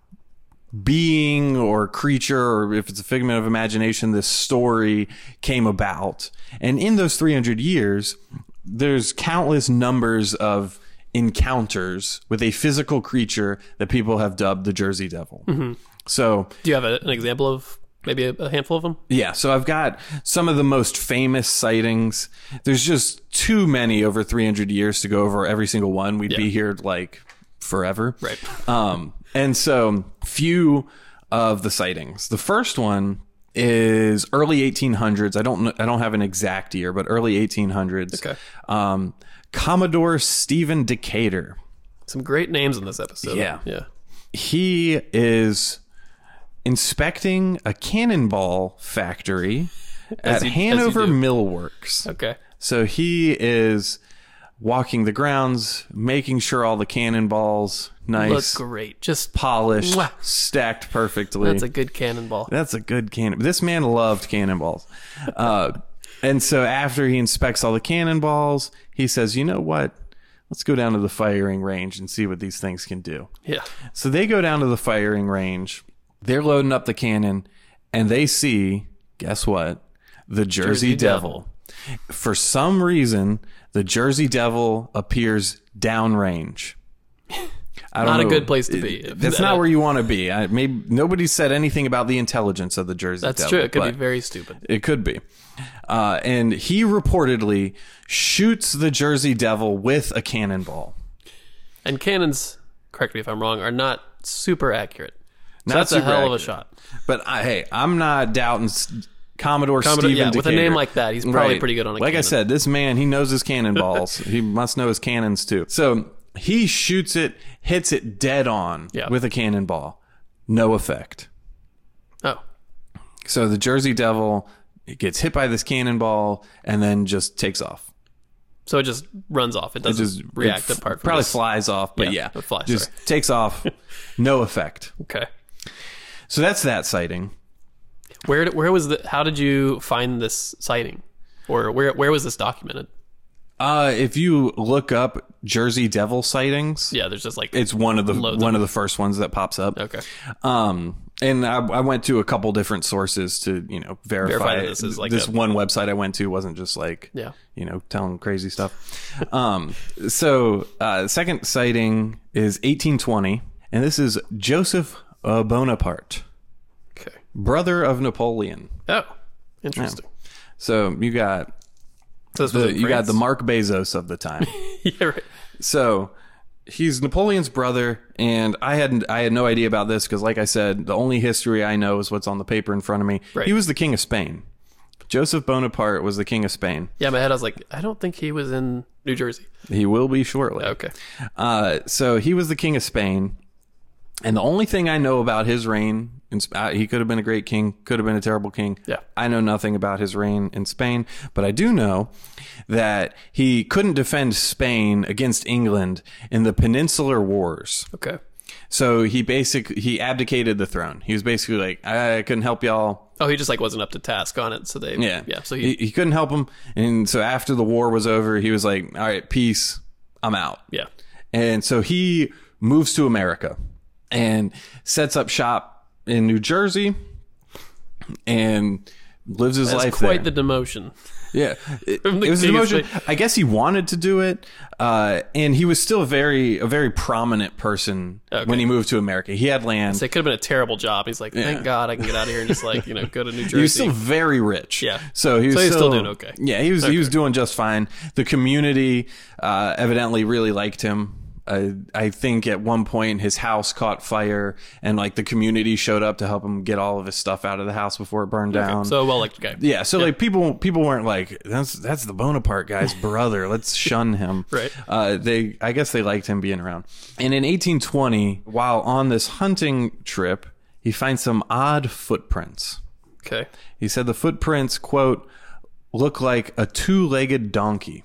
being or creature, or if it's a figment of imagination, this story came about. And in those three hundred years, there's countless numbers of encounters with a physical creature that people have dubbed the Jersey Devil. Mm-hmm. So, do you have a, an example of maybe a, a handful of them? Yeah, so I've got some of the most famous sightings. There's just too many over three hundred years to go over every single one. We'd yeah. be here like forever. Right. Um, and so few of the sightings. The first one is early eighteen hundreds. I don't know, I don't have an exact year, but early eighteen hundreds. Okay. Um, Commodore Stephen Decatur. Some great names in this episode. Yeah. Yeah. He is inspecting a cannonball factory at you, Hanover Mill Works. Okay. So he is walking the grounds, making sure all the cannonballs nice, look great, just polished, mwah. stacked perfectly. That's a good cannonball. That's a good cannon. This man loved cannonballs. Uh, and so after he inspects all the cannonballs, he says, you know what? Let's go down to the firing range and see what these things can do. Yeah. So they go down to the firing range. They're loading up the cannon, and they see, guess what? The Jersey, Jersey Devil. Devil. For some reason, the Jersey Devil appears downrange. I don't not know. a good place to be. That's not where you want to be. I, maybe nobody said anything about the intelligence of the Jersey That's Devil. true. It could be very stupid. It could be. Uh, and he reportedly shoots the Jersey Devil with a cannonball. And cannons, correct me if I'm wrong, are not super accurate. So Not that's a super hell accurate. of a shot. But I, hey, I'm not doubting S- Commodore, Commodore Stephen yeah, Decatur. with a name like that, he's probably Right. pretty good on a Like cannon. I said, this man, he knows his cannonballs. He must know his cannons too. So he shoots it, hits it dead on Yeah. with a cannonball. No effect. Oh. So the Jersey Devil gets hit by this cannonball and then just takes off. So it just runs off. It It doesn't just react it apart from probably this. flies off, but Yeah, yeah, it flies, just sorry. takes off. No effect. Okay. So that's that sighting. Where did- where was the? How did you find this sighting, or where where was this documented? Uh, if you look up Jersey Devil sightings, Yeah, there's just like it's one of the loads one of of the first ones that pops up. okay. Um, and I, I went to a couple different sources to you know verify, Verify that this is like this a- one website I went to wasn't just like Yeah. you know telling crazy stuff. um, so uh, the second sighting is eighteen twenty. And this is Joseph uh, Bonaparte, Okay. brother of Napoleon. Oh, interesting. So you got So this was the, in you got France? the Mark Bezos of the time. Yeah, right. So he's Napoleon's brother, and I had I had no idea about this because, like I said, the only history I know is what's on the paper in front of me. Right. He was the king of Spain. Joseph Bonaparte was the king of Spain. Yeah, in my head, I was like, I don't think he was in New Jersey. He will be shortly. Okay. Uh, so he was the king of Spain, and the only thing I know about his reign, in, Sp- uh, he could have been a great king, could have been a terrible king. Yeah. I know nothing about his reign in Spain, but I do know that he couldn't defend Spain against England in the Peninsular Wars. Okay. So he basically he abdicated the throne. He was basically like, I, I couldn't help y'all. Oh, he just like wasn't up to task on it, so they Yeah, yeah. So he, he, he couldn't help him, and so after the war was over, he was like, all right, peace, I'm out. yeah. And so he moves to America and sets up shop in New Jersey and lives his That's life quite there. the demotion. Yeah, it, From the it was an king of emotion. Spain. I guess he wanted to do it, uh, and he was still a very a very prominent person Okay. when he moved to America. He had land. So it could have been a terrible job. He's like, thank Yeah. God I can get out of here and just like, you know, go to New Jersey. He was still very rich. Yeah. So he was So he's still, still doing okay. Yeah, he was he was Okay. doing just fine. The community uh, evidently really liked him. Uh, I think at one point his house caught fire, and like the community showed up to help him get all of his stuff out of the house before it burned down. So well, like, okay. Yeah, so like people people weren't like that's that's the Bonaparte guy's brother. Let's shun him. Right. Uh, they I guess they liked him being around. And in eighteen twenty, while on this hunting trip, he finds some odd footprints. Okay. He said the footprints, quote, look like a two-legged donkey.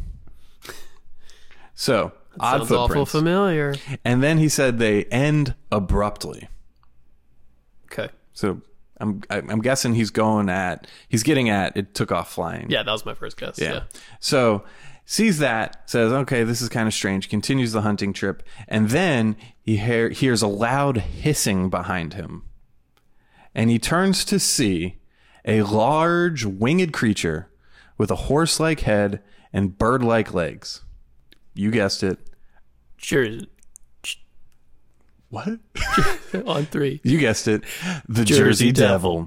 So odd Sounds awful footprints. familiar. And then he said they end abruptly. Okay. So I'm I'm guessing he's going at he's getting at it took off flying. Yeah, that was my first guess. Yeah. Yeah. So sees that, says, okay, this is kind of strange, continues the hunting trip, and then he hear, hears a loud hissing behind him. And he turns to see a large winged creature with a horse-like head and bird-like legs. You guessed it. Jersey. What? On three. You guessed it. The Jersey, Jersey Devil.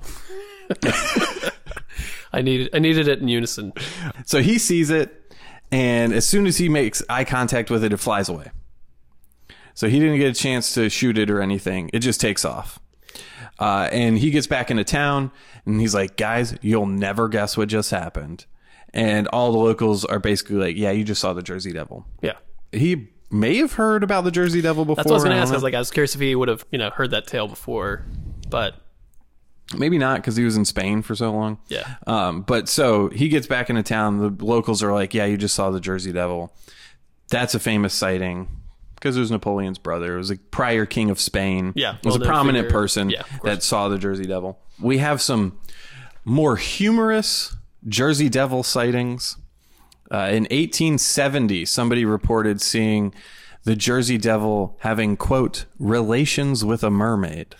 I needed I needed it in unison. So he sees it, and as soon as he makes eye contact with it, it flies away. So he didn't get a chance to shoot it or anything. It just takes off. Uh, and he gets back into town, and he's like, guys, you'll never guess what just happened. And all the locals are basically like, yeah, you just saw the Jersey Devil. Yeah. He may have heard about the Jersey Devil before. That's what I was gonna I don't ask. I know. was like, I was curious if he would have, you know, heard that tale before. But Maybe not, because he was in Spain for so long. yeah. Um, but so he gets back into town. The locals are like, yeah, you just saw the Jersey Devil. That's a famous sighting because it was Napoleon's brother. It was a prior king of Spain. Yeah, It was a well-known prominent figure. person Yeah, of course. that saw the Jersey Devil. We have some more humorous Jersey Devil sightings. Uh, in eighteen seventy, somebody reported seeing the Jersey Devil having, quote, relations with a mermaid.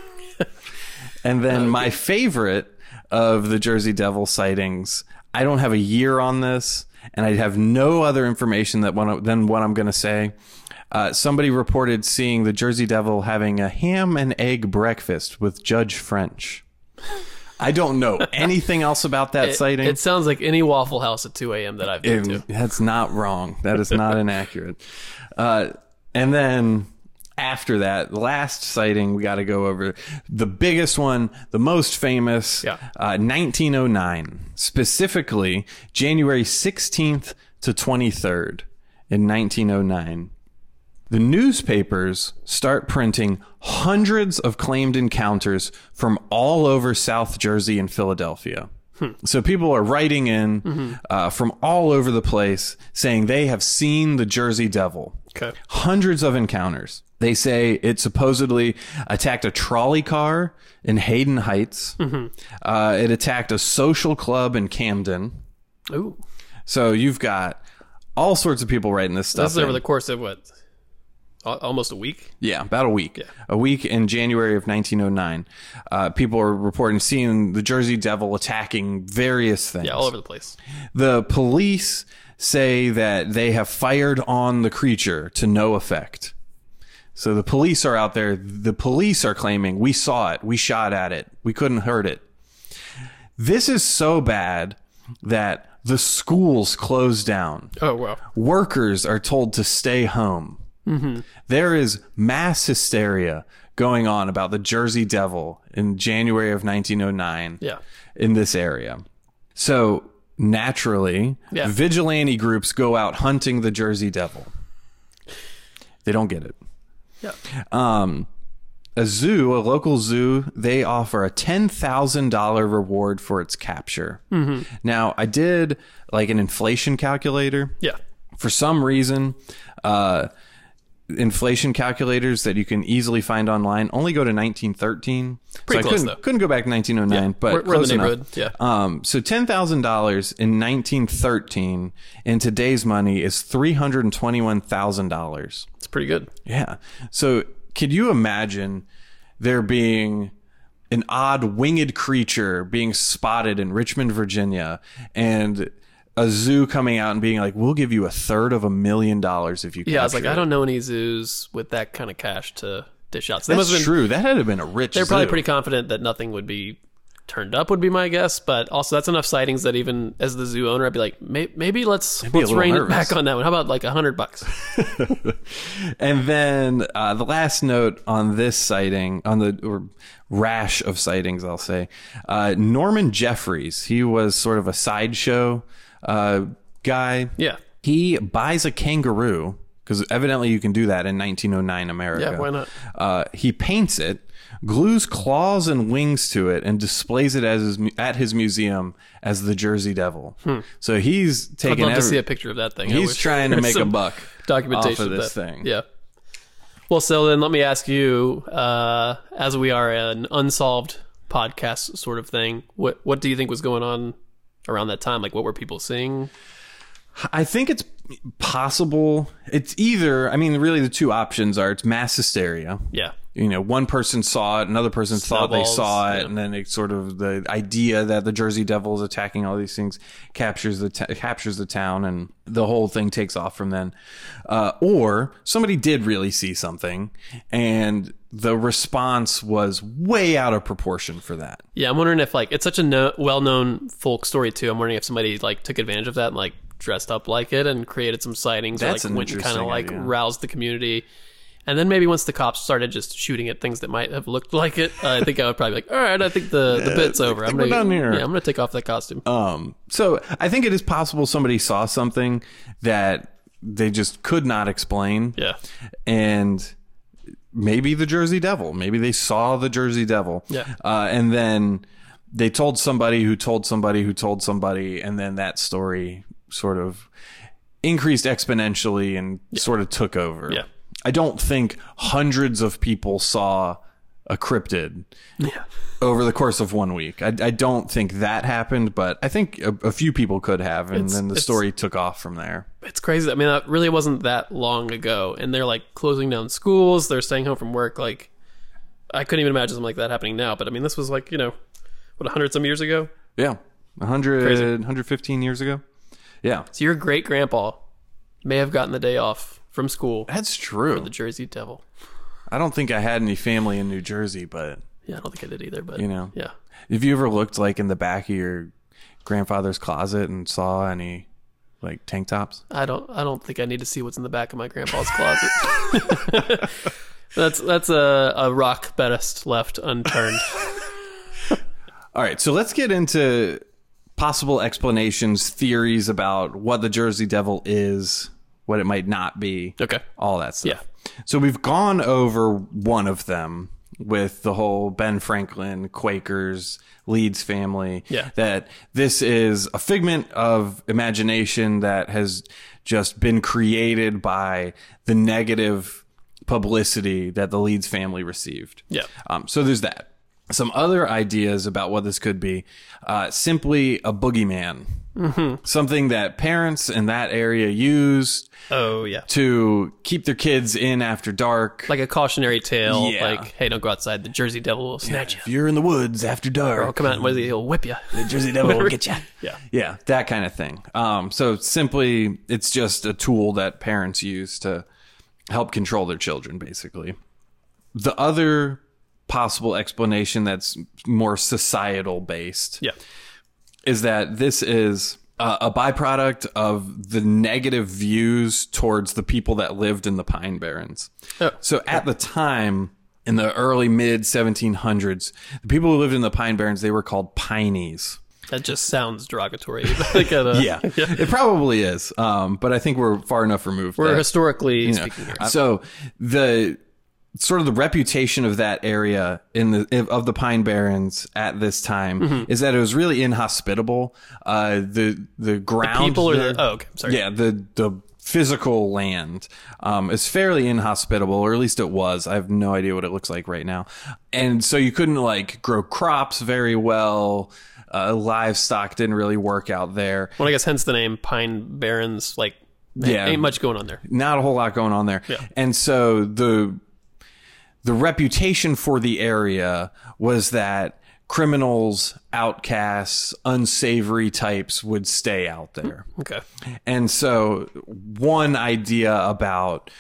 And then my favorite of the Jersey Devil sightings, I don't have a year on this, and I have no other information that one, than what I'm going to say. Uh, somebody reported seeing the Jersey Devil having a ham and egg breakfast with Judge French. I don't know anything else about that It, sighting. it sounds like any Waffle House at two a.m. that I've been to. It- that's not wrong. That is not inaccurate. Uh, and then after that, the last sighting we got to go over, the biggest one, the most famous, Yeah. uh, nineteen oh nine, specifically January sixteenth to twenty-third in nineteen oh nine. The newspapers start printing hundreds of claimed encounters from all over South Jersey and Philadelphia. So people are writing in Mm-hmm. uh, from all over the place saying they have seen the Jersey Devil. Okay. Hundreds of encounters. They say it supposedly attacked a trolley car in Hayden Heights. Mm-hmm. Uh, it attacked a social club in Camden. Ooh. So you've got all sorts of people writing this stuff. This is over in. the course of what? Al- Almost a week? Yeah, about a week. Yeah. A week in January of nineteen oh nine. Uh, people are reporting seeing the Jersey Devil attacking various things. Yeah, all over the place. The police say that they have fired on the creature to no effect. So the police are out there. The police are claiming we saw it. We shot at it. We couldn't hurt it. This is so bad that the schools close down. Oh, wow. Workers are told to stay home. Mm-hmm. There is mass hysteria going on about the Jersey Devil in January of nineteen oh nine Yeah. in this area. So naturally, Yeah. vigilante groups go out hunting the Jersey Devil. They don't get it. Yeah. Um, a zoo, a local zoo, they offer a ten thousand dollars reward for its capture. Mm-hmm. Now, I did like an inflation calculator. Yeah. For some reason, uh, inflation calculators that you can easily find online only go to nineteen thirteen. Pretty so close, I couldn't, though. couldn't go back to nineteen oh nine, Yeah. but We're- we're in close the enough. neighborhood, yeah. Um, so ten thousand dollars in nineteen thirteen in today's money is three hundred twenty-one thousand dollars. It's pretty good. Yeah. So could you imagine there being an odd winged creature being spotted in Richmond, Virginia, and a zoo coming out and being like, we'll give you a third of a million dollars if you Yeah, I was capture like, I it." don't know any zoos with that kind of cash to dish out. So they That's must have been, true. That had to have been a rich they're probably zoo. pretty confident that nothing would be turned up, would be my guess. But also, that's enough sightings that even as the zoo owner, I'd be like, maybe, maybe let's Maybe a let's little rein it nervous. back on that one. How about like a hundred bucks? And then uh, the last note on this sighting, on the or rash of sightings, I'll say, uh, Norman Jeffries. He was sort of a sideshow uh, guy. Yeah. He buys a kangaroo, because evidently you can do that in nineteen oh nine America. Yeah, why not? Uh, he paints it, glues claws and wings to it, and displays it as his, mu- at his museum as the Jersey Devil. So he's I'd taking love to every- see a picture of that thing. I he's wish trying to there was make a some buck documentation off of this that. thing. Yeah. Well, so then let me ask you, uh, as we are an unsolved podcast sort of thing, what what do you think was going on around that time? Like, what were people seeing? I think it's possible. It's either, I mean, really the two options are it's mass hysteria. Yeah. You know, one person saw it, another person thought they Snowballs, saw it, yeah. and then it sort of the idea that the Jersey Devil is attacking all these things captures the t- captures the town, and the whole thing takes off from then. Uh, or somebody did really see something, and the response was way out of proportion for that. Yeah, I'm wondering if like it's such a no- well-known folk story too. I'm wondering if somebody like took advantage of that and like dressed up like it and created some sightings. That's or, an like went and kind of interesting like idea. roused the community. And then maybe once the cops started just shooting at things that might have looked like it, uh, I think I would probably be like, all right, I think the, the bit's over. think I'm we're gonna, done here. Yeah, I'm gonna take off that costume. Um, so I think it is possible somebody saw something that they just could not explain. Yeah. And maybe the Jersey Devil. Maybe they saw the Jersey Devil. Yeah. Uh, and then they told somebody who told somebody who told somebody, and then that story sort of increased exponentially and sort of took over. Yeah. I don't think hundreds of people saw a cryptid Yeah. over the course of one week. I, I don't think that happened, but I think a, a few people could have, and It's- then the it's- story took off from there. It's crazy. I mean, that really wasn't that long ago. And they're like closing down schools. They're staying home from work. Like, I couldn't even imagine something like that happening now. But I mean, this was like, you know, what, a hundred some years ago? Yeah. one hundred, Crazy. one hundred fifteen years ago. Yeah. So your great grandpa may have gotten the day off from school That's for true. the Jersey Devil. I don't think I had any family in New Jersey, but, Yeah, I don't think I did either, but you know. yeah. Have you ever looked like in the back of your grandfather's closet and saw any like tank tops? I don't I don't think I need to see what's in the back of my grandpa's closet. that's that's a, a rock best left unturned. All right, so let's get into possible explanations, theories about what the Jersey Devil is, what it might not be. Okay. All that stuff. So we've gone over one of them with the whole Ben Franklin, Quakers, Leeds family. Yeah. That this is a figment of imagination that has just been created by the negative publicity that the Leeds family received. Yeah. Um, so there's that. Some other ideas about what this could be. Uh, simply a boogeyman. Mm-hmm. Something that parents in that area used Oh yeah. to keep their kids in after dark. Like a cautionary tale, Yeah. like, hey, don't go outside. The Jersey Devil will snatch If you. you're in the woods after dark, Or I'll come out and what is he, he'll whip you. the Jersey Devil will get you. Yeah. Yeah, that kind of thing. Um, so simply, it's just a tool that parents use to help control their children, basically. The other possible explanation that's more societal based Yeah. is that this is uh, a byproduct of the negative views towards the people that lived in the Pine Barrens. Oh, So at the time, in the early mid seventeen hundreds, the people who lived in the Pine Barrens, they were called Pineys. that just sounds derogatory. Like at a- Yeah, it probably is. Um, but I think we're far enough removed. We're that, historically you know, speaking here. So the sort of the reputation of that area in the of the Pine Barrens at this time Mm-hmm. is that it was really inhospitable. Uh, the the ground, People or there- the, oh, okay, sorry. yeah, the the physical land um, is fairly inhospitable, or at least it was. I have no idea what it looks like right now, and so you couldn't like grow crops very well. Uh, livestock didn't really work out there. Well, I guess hence the name Pine Barrens. Like, Yeah. ain't much going on there. Not a whole lot going on there. Yeah. And so the the reputation for the area was that criminals, outcasts, unsavory types would stay out there. Okay. And so one idea about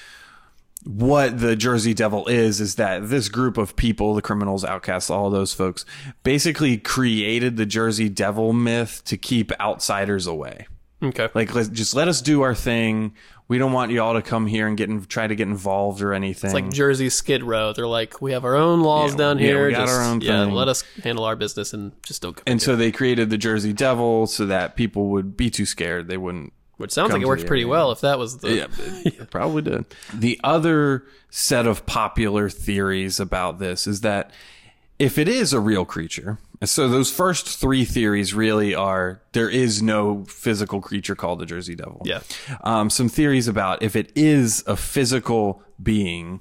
what the Jersey Devil is, is that this group of people, the criminals, outcasts, all those folks, basically created the Jersey Devil myth to keep outsiders away. Okay. Like, let, just let us do our thing. We don't want y'all to come here and get in, try to get involved or anything. It's like Jersey Skid Row. They're like, we have our own laws Yeah, down yeah, here. we got just, our own yeah, thing. let us handle our business and just don't come and here. so they created the Jersey Devil so that people would be too scared. They wouldn't. Which sounds come like it to worked the pretty area. well if that was the... Yeah, it, it probably did. The other set of popular theories about this is that if it is a real creature, so those first three theories really are there is no physical creature called the Jersey Devil. Yeah. Um, some theories about if it is a physical being,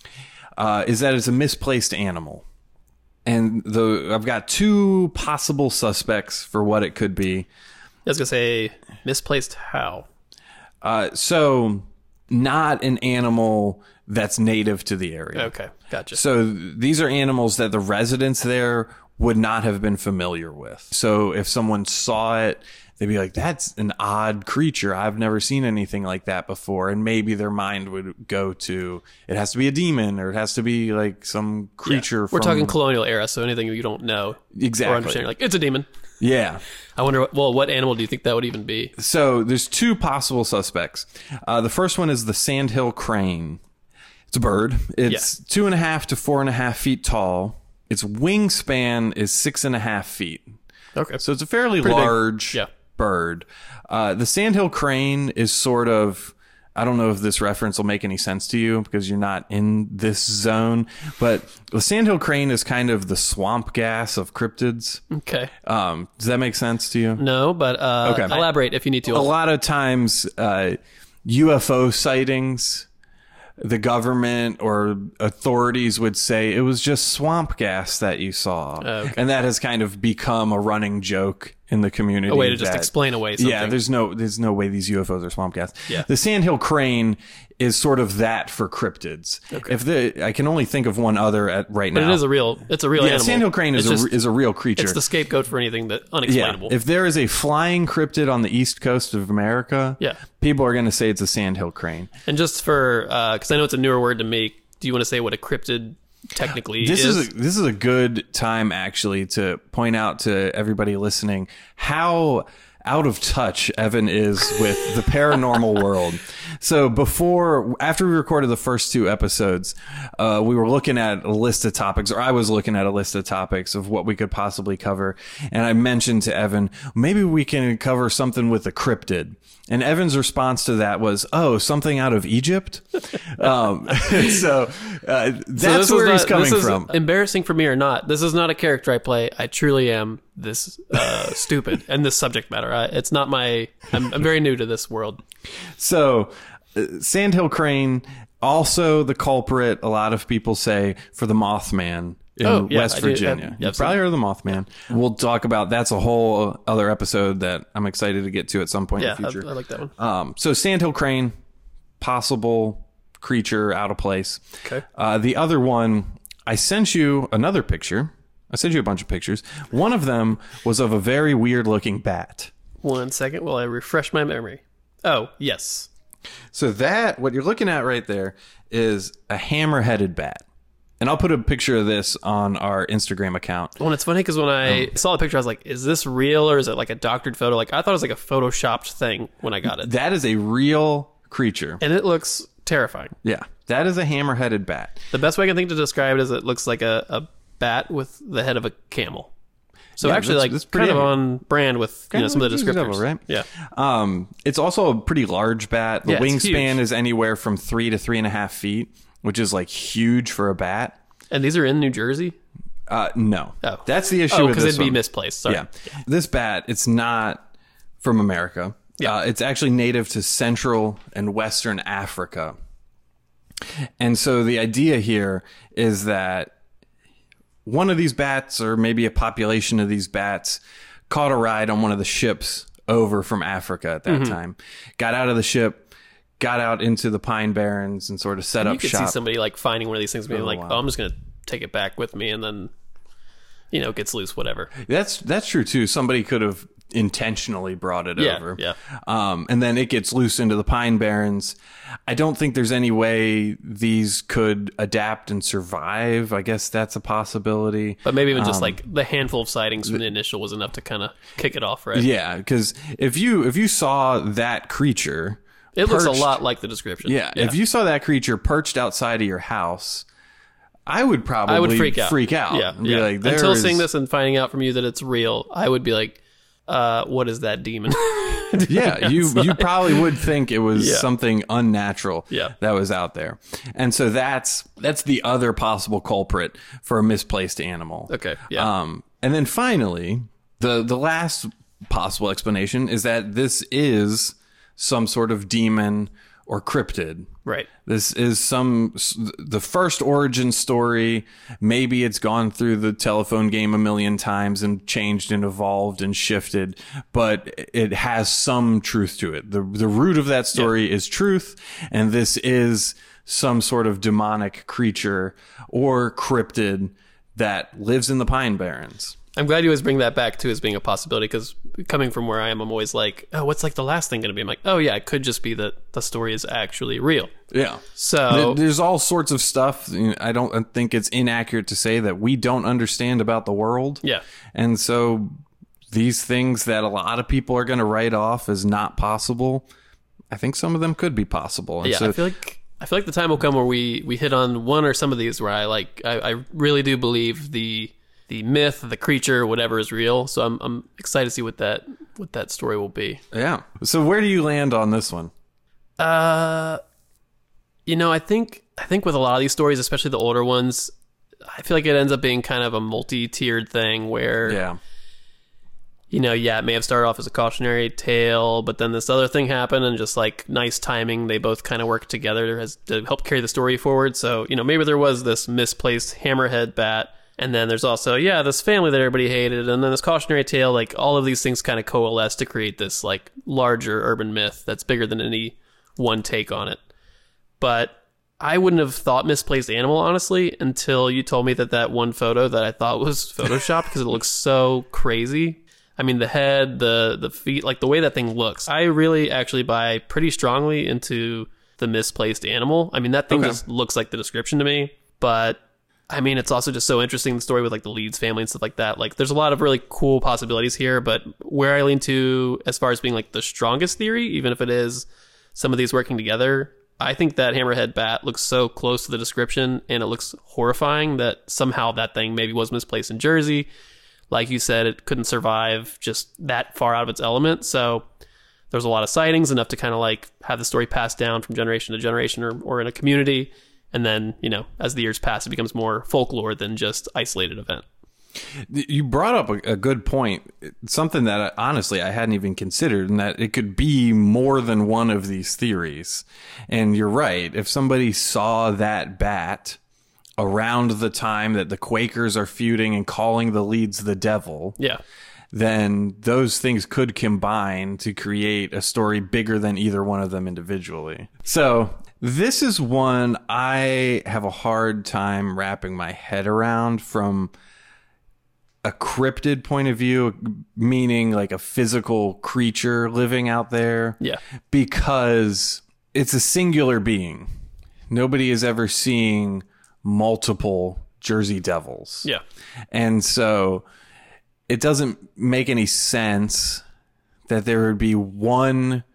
uh, is that it's a misplaced animal. And the I've got two possible suspects for what it could be. I was going to say, misplaced how? Uh, so not an animal that's native to the area. Okay, gotcha. So these are animals that the residents there would not have been familiar with. So if someone saw it, they'd be like, that's an odd creature. I've never seen anything like that before. And maybe their mind would go to, it has to be a demon, or it has to be like some creature. We're from, talking colonial era, so anything you don't know Exactly. or understand, you're like, it's a demon. Yeah. I wonder, what, well, what animal do you think that would even be? So there's two possible suspects. Uh, the first one is the sandhill crane. It's a bird. It's Yeah. two and a half to four and a half feet tall. Its wingspan is six and a half feet. Okay. So it's a fairly Pretty big. large Yeah. bird. Uh, the sandhill crane is sort of, I don't know if this reference will make any sense to you because you're not in this zone, but the sandhill crane is kind of the swamp gas of cryptids. Okay. Um, does that make sense to you? No, but uh, Okay. elaborate if you need to. A lot of times, uh, U F O sightings, the government or authorities would say it was just swamp gas that you saw. Okay. And that has kind of become a running joke in the community. A way to just that- explain away something. Yeah, there's no there's no way these U F Os are swamp gas. Yeah. The sandhill crane is sort of that for cryptids. Okay. If the I can only think of one other at right But now. it is a real, it's a real yeah, animal. sandhill crane is It's a just- is a real creature. It's the scapegoat for anything that Yeah, unexplainable. if there is a flying cryptid on the east coast of America, Yeah. people are going to say it's a sandhill crane. And just for, because I know it's a newer word to me, do you want to say what a cryptid technically This is? is a, this is a good time actually to point out to everybody listening how out of touch Evan is with the paranormal world. So before, after we recorded the first two episodes, uh, we were looking at a list of topics, or I was looking at a list of topics of what we could possibly cover. And I mentioned to Evan, maybe we can cover something with a cryptid. And Evan's response to that was, "Oh, something out of Egypt." um, so uh, that's So this is where he's not- coming this is from. Embarrassing for me or not, this is not a character I play. I truly am this uh, stupid and this subject matter. I, it's not my. I'm, I'm very new to this world. So, uh, Sandhill Crane, also the culprit, a lot of people say, for the Mothman in Oh, yeah, West I do- Virginia. yeah, you I've probably heard of the Mothman. We'll talk about, that's a whole other episode that I'm excited to get to at some point Yeah, in I, the future. I like that one. Um, so Sandhill Crane, possible creature out of place. Okay. Uh, the other one, I sent you another picture. I sent you a bunch of pictures. One of them was of a very weird looking bat. One second while I refresh my memory. Oh, yes. So that, what you're looking at right there is a hammer-headed bat. And I'll put a picture of this on our Instagram account. Well, it's funny because when I um, saw the picture, I was like, is this real or is it like a doctored photo? Like, I thought it was like a photoshopped thing when I got it. That is a real creature. And it looks terrifying. Yeah, that is a hammer-headed bat. The best way I can think to describe it is it looks like a, a bat with the head of a camel. So yeah, actually, that's, like, that's kind of on brand with you know, some of the descriptors. Devil, right? Yeah. Um, it's also a pretty large bat. The yeah, wingspan is anywhere from three to three and a half feet, which is like huge for a bat. And these are in New Jersey? Uh, no. Oh. That's the issue oh, with this because it'd one. be misplaced. Sorry. Yeah. yeah. This bat, it's not from America. Yeah. Uh, it's actually native to Central and Western Africa. And so the idea here is that one of these bats, or maybe a population of these bats, caught a ride on one of the ships over from Africa at that mm-hmm. time. Got out of the ship, got out into the Pine Barrens, and sort of set and up you could shop. see somebody like finding one of these things, being like, "Oh, I'm just going to take it back with me," and then, you know, it gets loose, whatever. That's that's true too. Somebody could have intentionally brought it yeah, over. Yeah. Um, and then it gets loose into the Pine Barrens. I don't think there's any way these could adapt and survive. I guess that's a possibility. But maybe even just um, like the handful of sightings from the initial was enough to kind of kick it off, right? Yeah, because if you if you saw that creature, it perched, looks a lot like the description. Yeah, yeah, if you saw that creature perched outside of your house, I would probably I would freak out. Freak out. Yeah, and be yeah. Like, Until is... seeing this and finding out from you that it's real, I would be like, uh, what is that demon? Yeah, you you probably would think it was yeah. something unnatural yeah. that was out there. And so that's that's the other possible culprit for a misplaced animal. Okay. Yeah. Um, and then finally, the the last possible explanation is that this is some sort of demon or cryptid. Right. This is some the first origin story. Maybe it's gone through the telephone game a million times and changed and evolved and shifted, but it has some truth to it. The the root of that story yeah. is truth, and this is some sort of demonic creature or cryptid that lives in the Pine Barrens. I'm glad you always bring that back too as being a possibility, because coming from where I am, I'm always like, oh, what's like the last thing going to be? I'm like, oh yeah, it could just be that the story is actually real. Yeah. So there's all sorts of stuff. I don't think it's inaccurate to say that we don't understand about the world. Yeah. And so these things that a lot of people are going to write off as not possible, I think some of them could be possible. And yeah. so, I feel like I feel like the time will come where we we hit on one or some of these where I like I, I really do believe the. the myth, the creature, whatever is real. So I'm I'm excited to see what that what that story will be. Yeah. So where do you land on this one? Uh, you know, I think I think with a lot of these stories, especially the older ones, I feel like it ends up being kind of a multi-tiered thing where, yeah, you know, yeah, it may have started off as a cautionary tale, but then this other thing happened, and just like nice timing, they both kind of work together as to help carry the story forward. So you know, maybe there was this misplaced hammerhead bat. And then there's also, yeah, this family that everybody hated, and then this cautionary tale, like all of these things kind of coalesce to create this like larger urban myth that's bigger than any one take on it. But I wouldn't have thought misplaced animal, honestly, until you told me that that one photo that I thought was Photoshopped because it looks so crazy. I mean, the head, the the feet, like the way that thing looks. I really actually buy pretty strongly into the misplaced animal. I mean, that thing okay. just looks like the description to me, but I mean, it's also just so interesting, the story with like the Leeds family and stuff like that. Like there's a lot of really cool possibilities here, but where I lean to as far as being like the strongest theory, even if it is some of these working together, I think that hammerhead bat looks so close to the description and it looks horrifying that somehow that thing maybe was misplaced in Jersey. Like you said, it couldn't survive just that far out of its element. So there's a lot of sightings, enough to kind of like have the story passed down from generation to generation or, or in a community. And then, you know, as the years pass, it becomes more folklore than just isolated event. You brought up a, a good point, something that honestly I hadn't even considered, and that it could be more than one of these theories. And you're right. If somebody saw that bat around the time that the Quakers are feuding and calling the Leeds the devil, yeah, then those things could combine to create a story bigger than either one of them individually. So this is one I have a hard time wrapping my head around from a cryptid point of view, meaning like a physical creature living out there. Yeah. Because it's a singular being. Nobody is ever seeing multiple Jersey Devils. Yeah. And so it doesn't make any sense that there would be one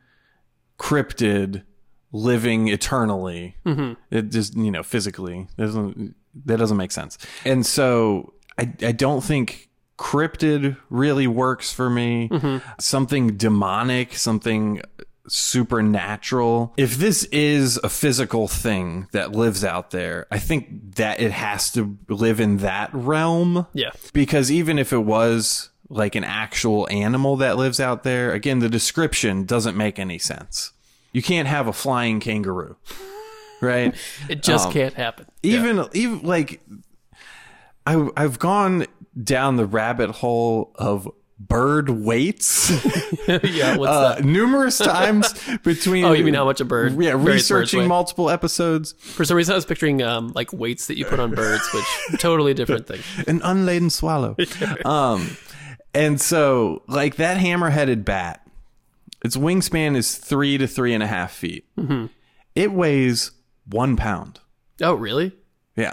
cryptid living eternally. Mm-hmm. It just, you know, physically doesn't, that doesn't make sense. And so I, I don't think cryptid really works for me. Mm-hmm. Something demonic, something supernatural. If this is a physical thing that lives out there, I think that it has to live in that realm. Yeah. Because even if it was like an actual animal that lives out there, again, the description doesn't make any sense. You can't have a flying kangaroo, right? It just um, can't happen. Even, yeah. even like, I, I've gone down the rabbit hole of bird weights. Yeah, what's uh, that? Numerous times between. Oh, you mean how much a bird? Yeah, researching multiple episodes. For some reason, I was picturing um, like weights that you put on birds, which totally different thing. An unladen swallow. um, and so like that hammer-headed bat, its wingspan is three to three and a half feet. Mm-hmm. It weighs one pound. Oh, really? Yeah.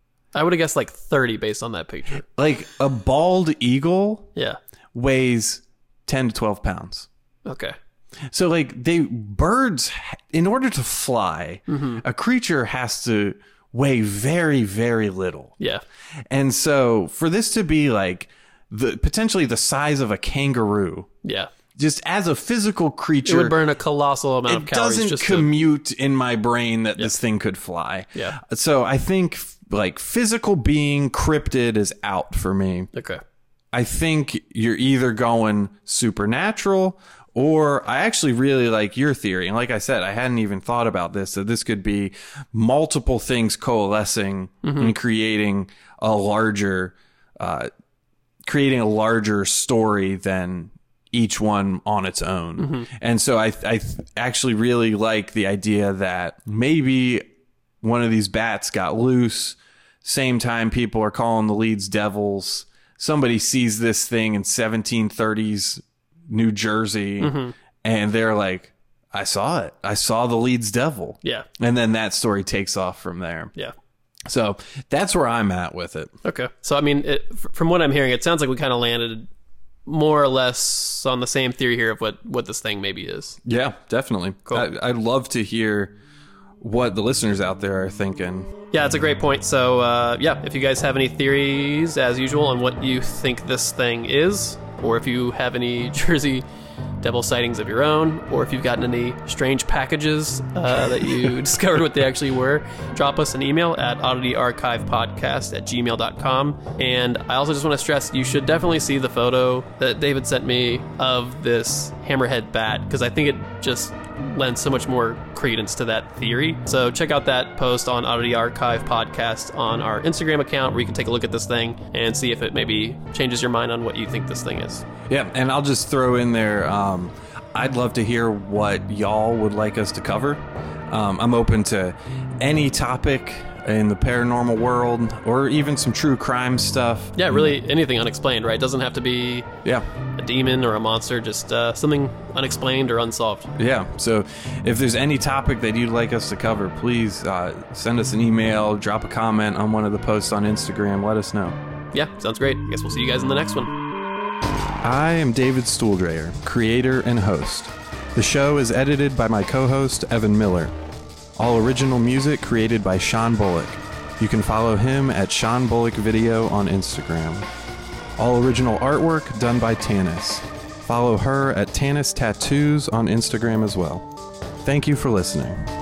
I would have guessed like thirty based on that picture. Like a bald eagle. Yeah. Weighs ten to twelve pounds. Okay. So like they birds, in order to fly, mm-hmm. a creature has to weigh very, very little. Yeah. And so for this to be like the potentially the size of a kangaroo. Yeah. Just as a physical creature, it would burn a colossal amount of calories. It doesn't just commute to... in my brain that yeah. this thing could fly. Yeah. So I think like physical being cryptid is out for me. Okay. I think you're either going supernatural, or I actually really like your theory. And like I said, I hadn't even thought about this, that this could be multiple things coalescing mm-hmm. and creating a larger, uh, creating a larger story than each one on its own. Mm-hmm. And so I, I actually really like the idea that maybe one of these bats got loose, same time people are calling the Leeds Devils. Somebody sees this thing in seventeen thirties New Jersey, mm-hmm. and they're like, I saw it. I saw the Leeds Devil. Yeah. And then that story takes off from there. Yeah. So that's where I'm at with it. Okay. So, I mean, it, from what I'm hearing, it sounds like we kind of landed more or less on the same theory here of what, what this thing maybe is. Yeah, definitely. Cool. I, I'd love to hear what the listeners out there are thinking. Yeah, it's a great point. So, uh, yeah, if you guys have any theories, as usual, on what you think this thing is, or if you have any Jersey Devil sightings of your own, or if you've gotten any strange packages uh, that you discovered what they actually were, drop us an email at oddityarchivepodcast at gmail dot com. And I also just want to stress, you should definitely see the photo that David sent me of this hammerhead bat, because I think it just lends so much more credence to that theory. So check out that post on Oddity Archive Podcast on our Instagram account, where you can take a look at this thing and see if it maybe changes your mind on what you think this thing is. Yeah, and I'll just throw in there, um, I'd love to hear what y'all would like us to cover. Um, I'm open to any topic in the paranormal world, or even some true crime stuff. Yeah, really anything unexplained, right? Doesn't have to be yeah. a demon or a monster, just uh, something unexplained or unsolved. Yeah, so if there's any topic that you'd like us to cover, please uh, send us an email, drop a comment on one of the posts on Instagram, let us know. Yeah, sounds great. I guess we'll see you guys in the next one. I am David Stuhldrayer, creator and host. The show is edited by my co-host, Evan Miller. All original music created by Sean Bullock. You can follow him at Sean Bullock Video on Instagram. All original artwork done by Tanis. Follow her at Tanis Tattoos on Instagram as well. Thank you for listening.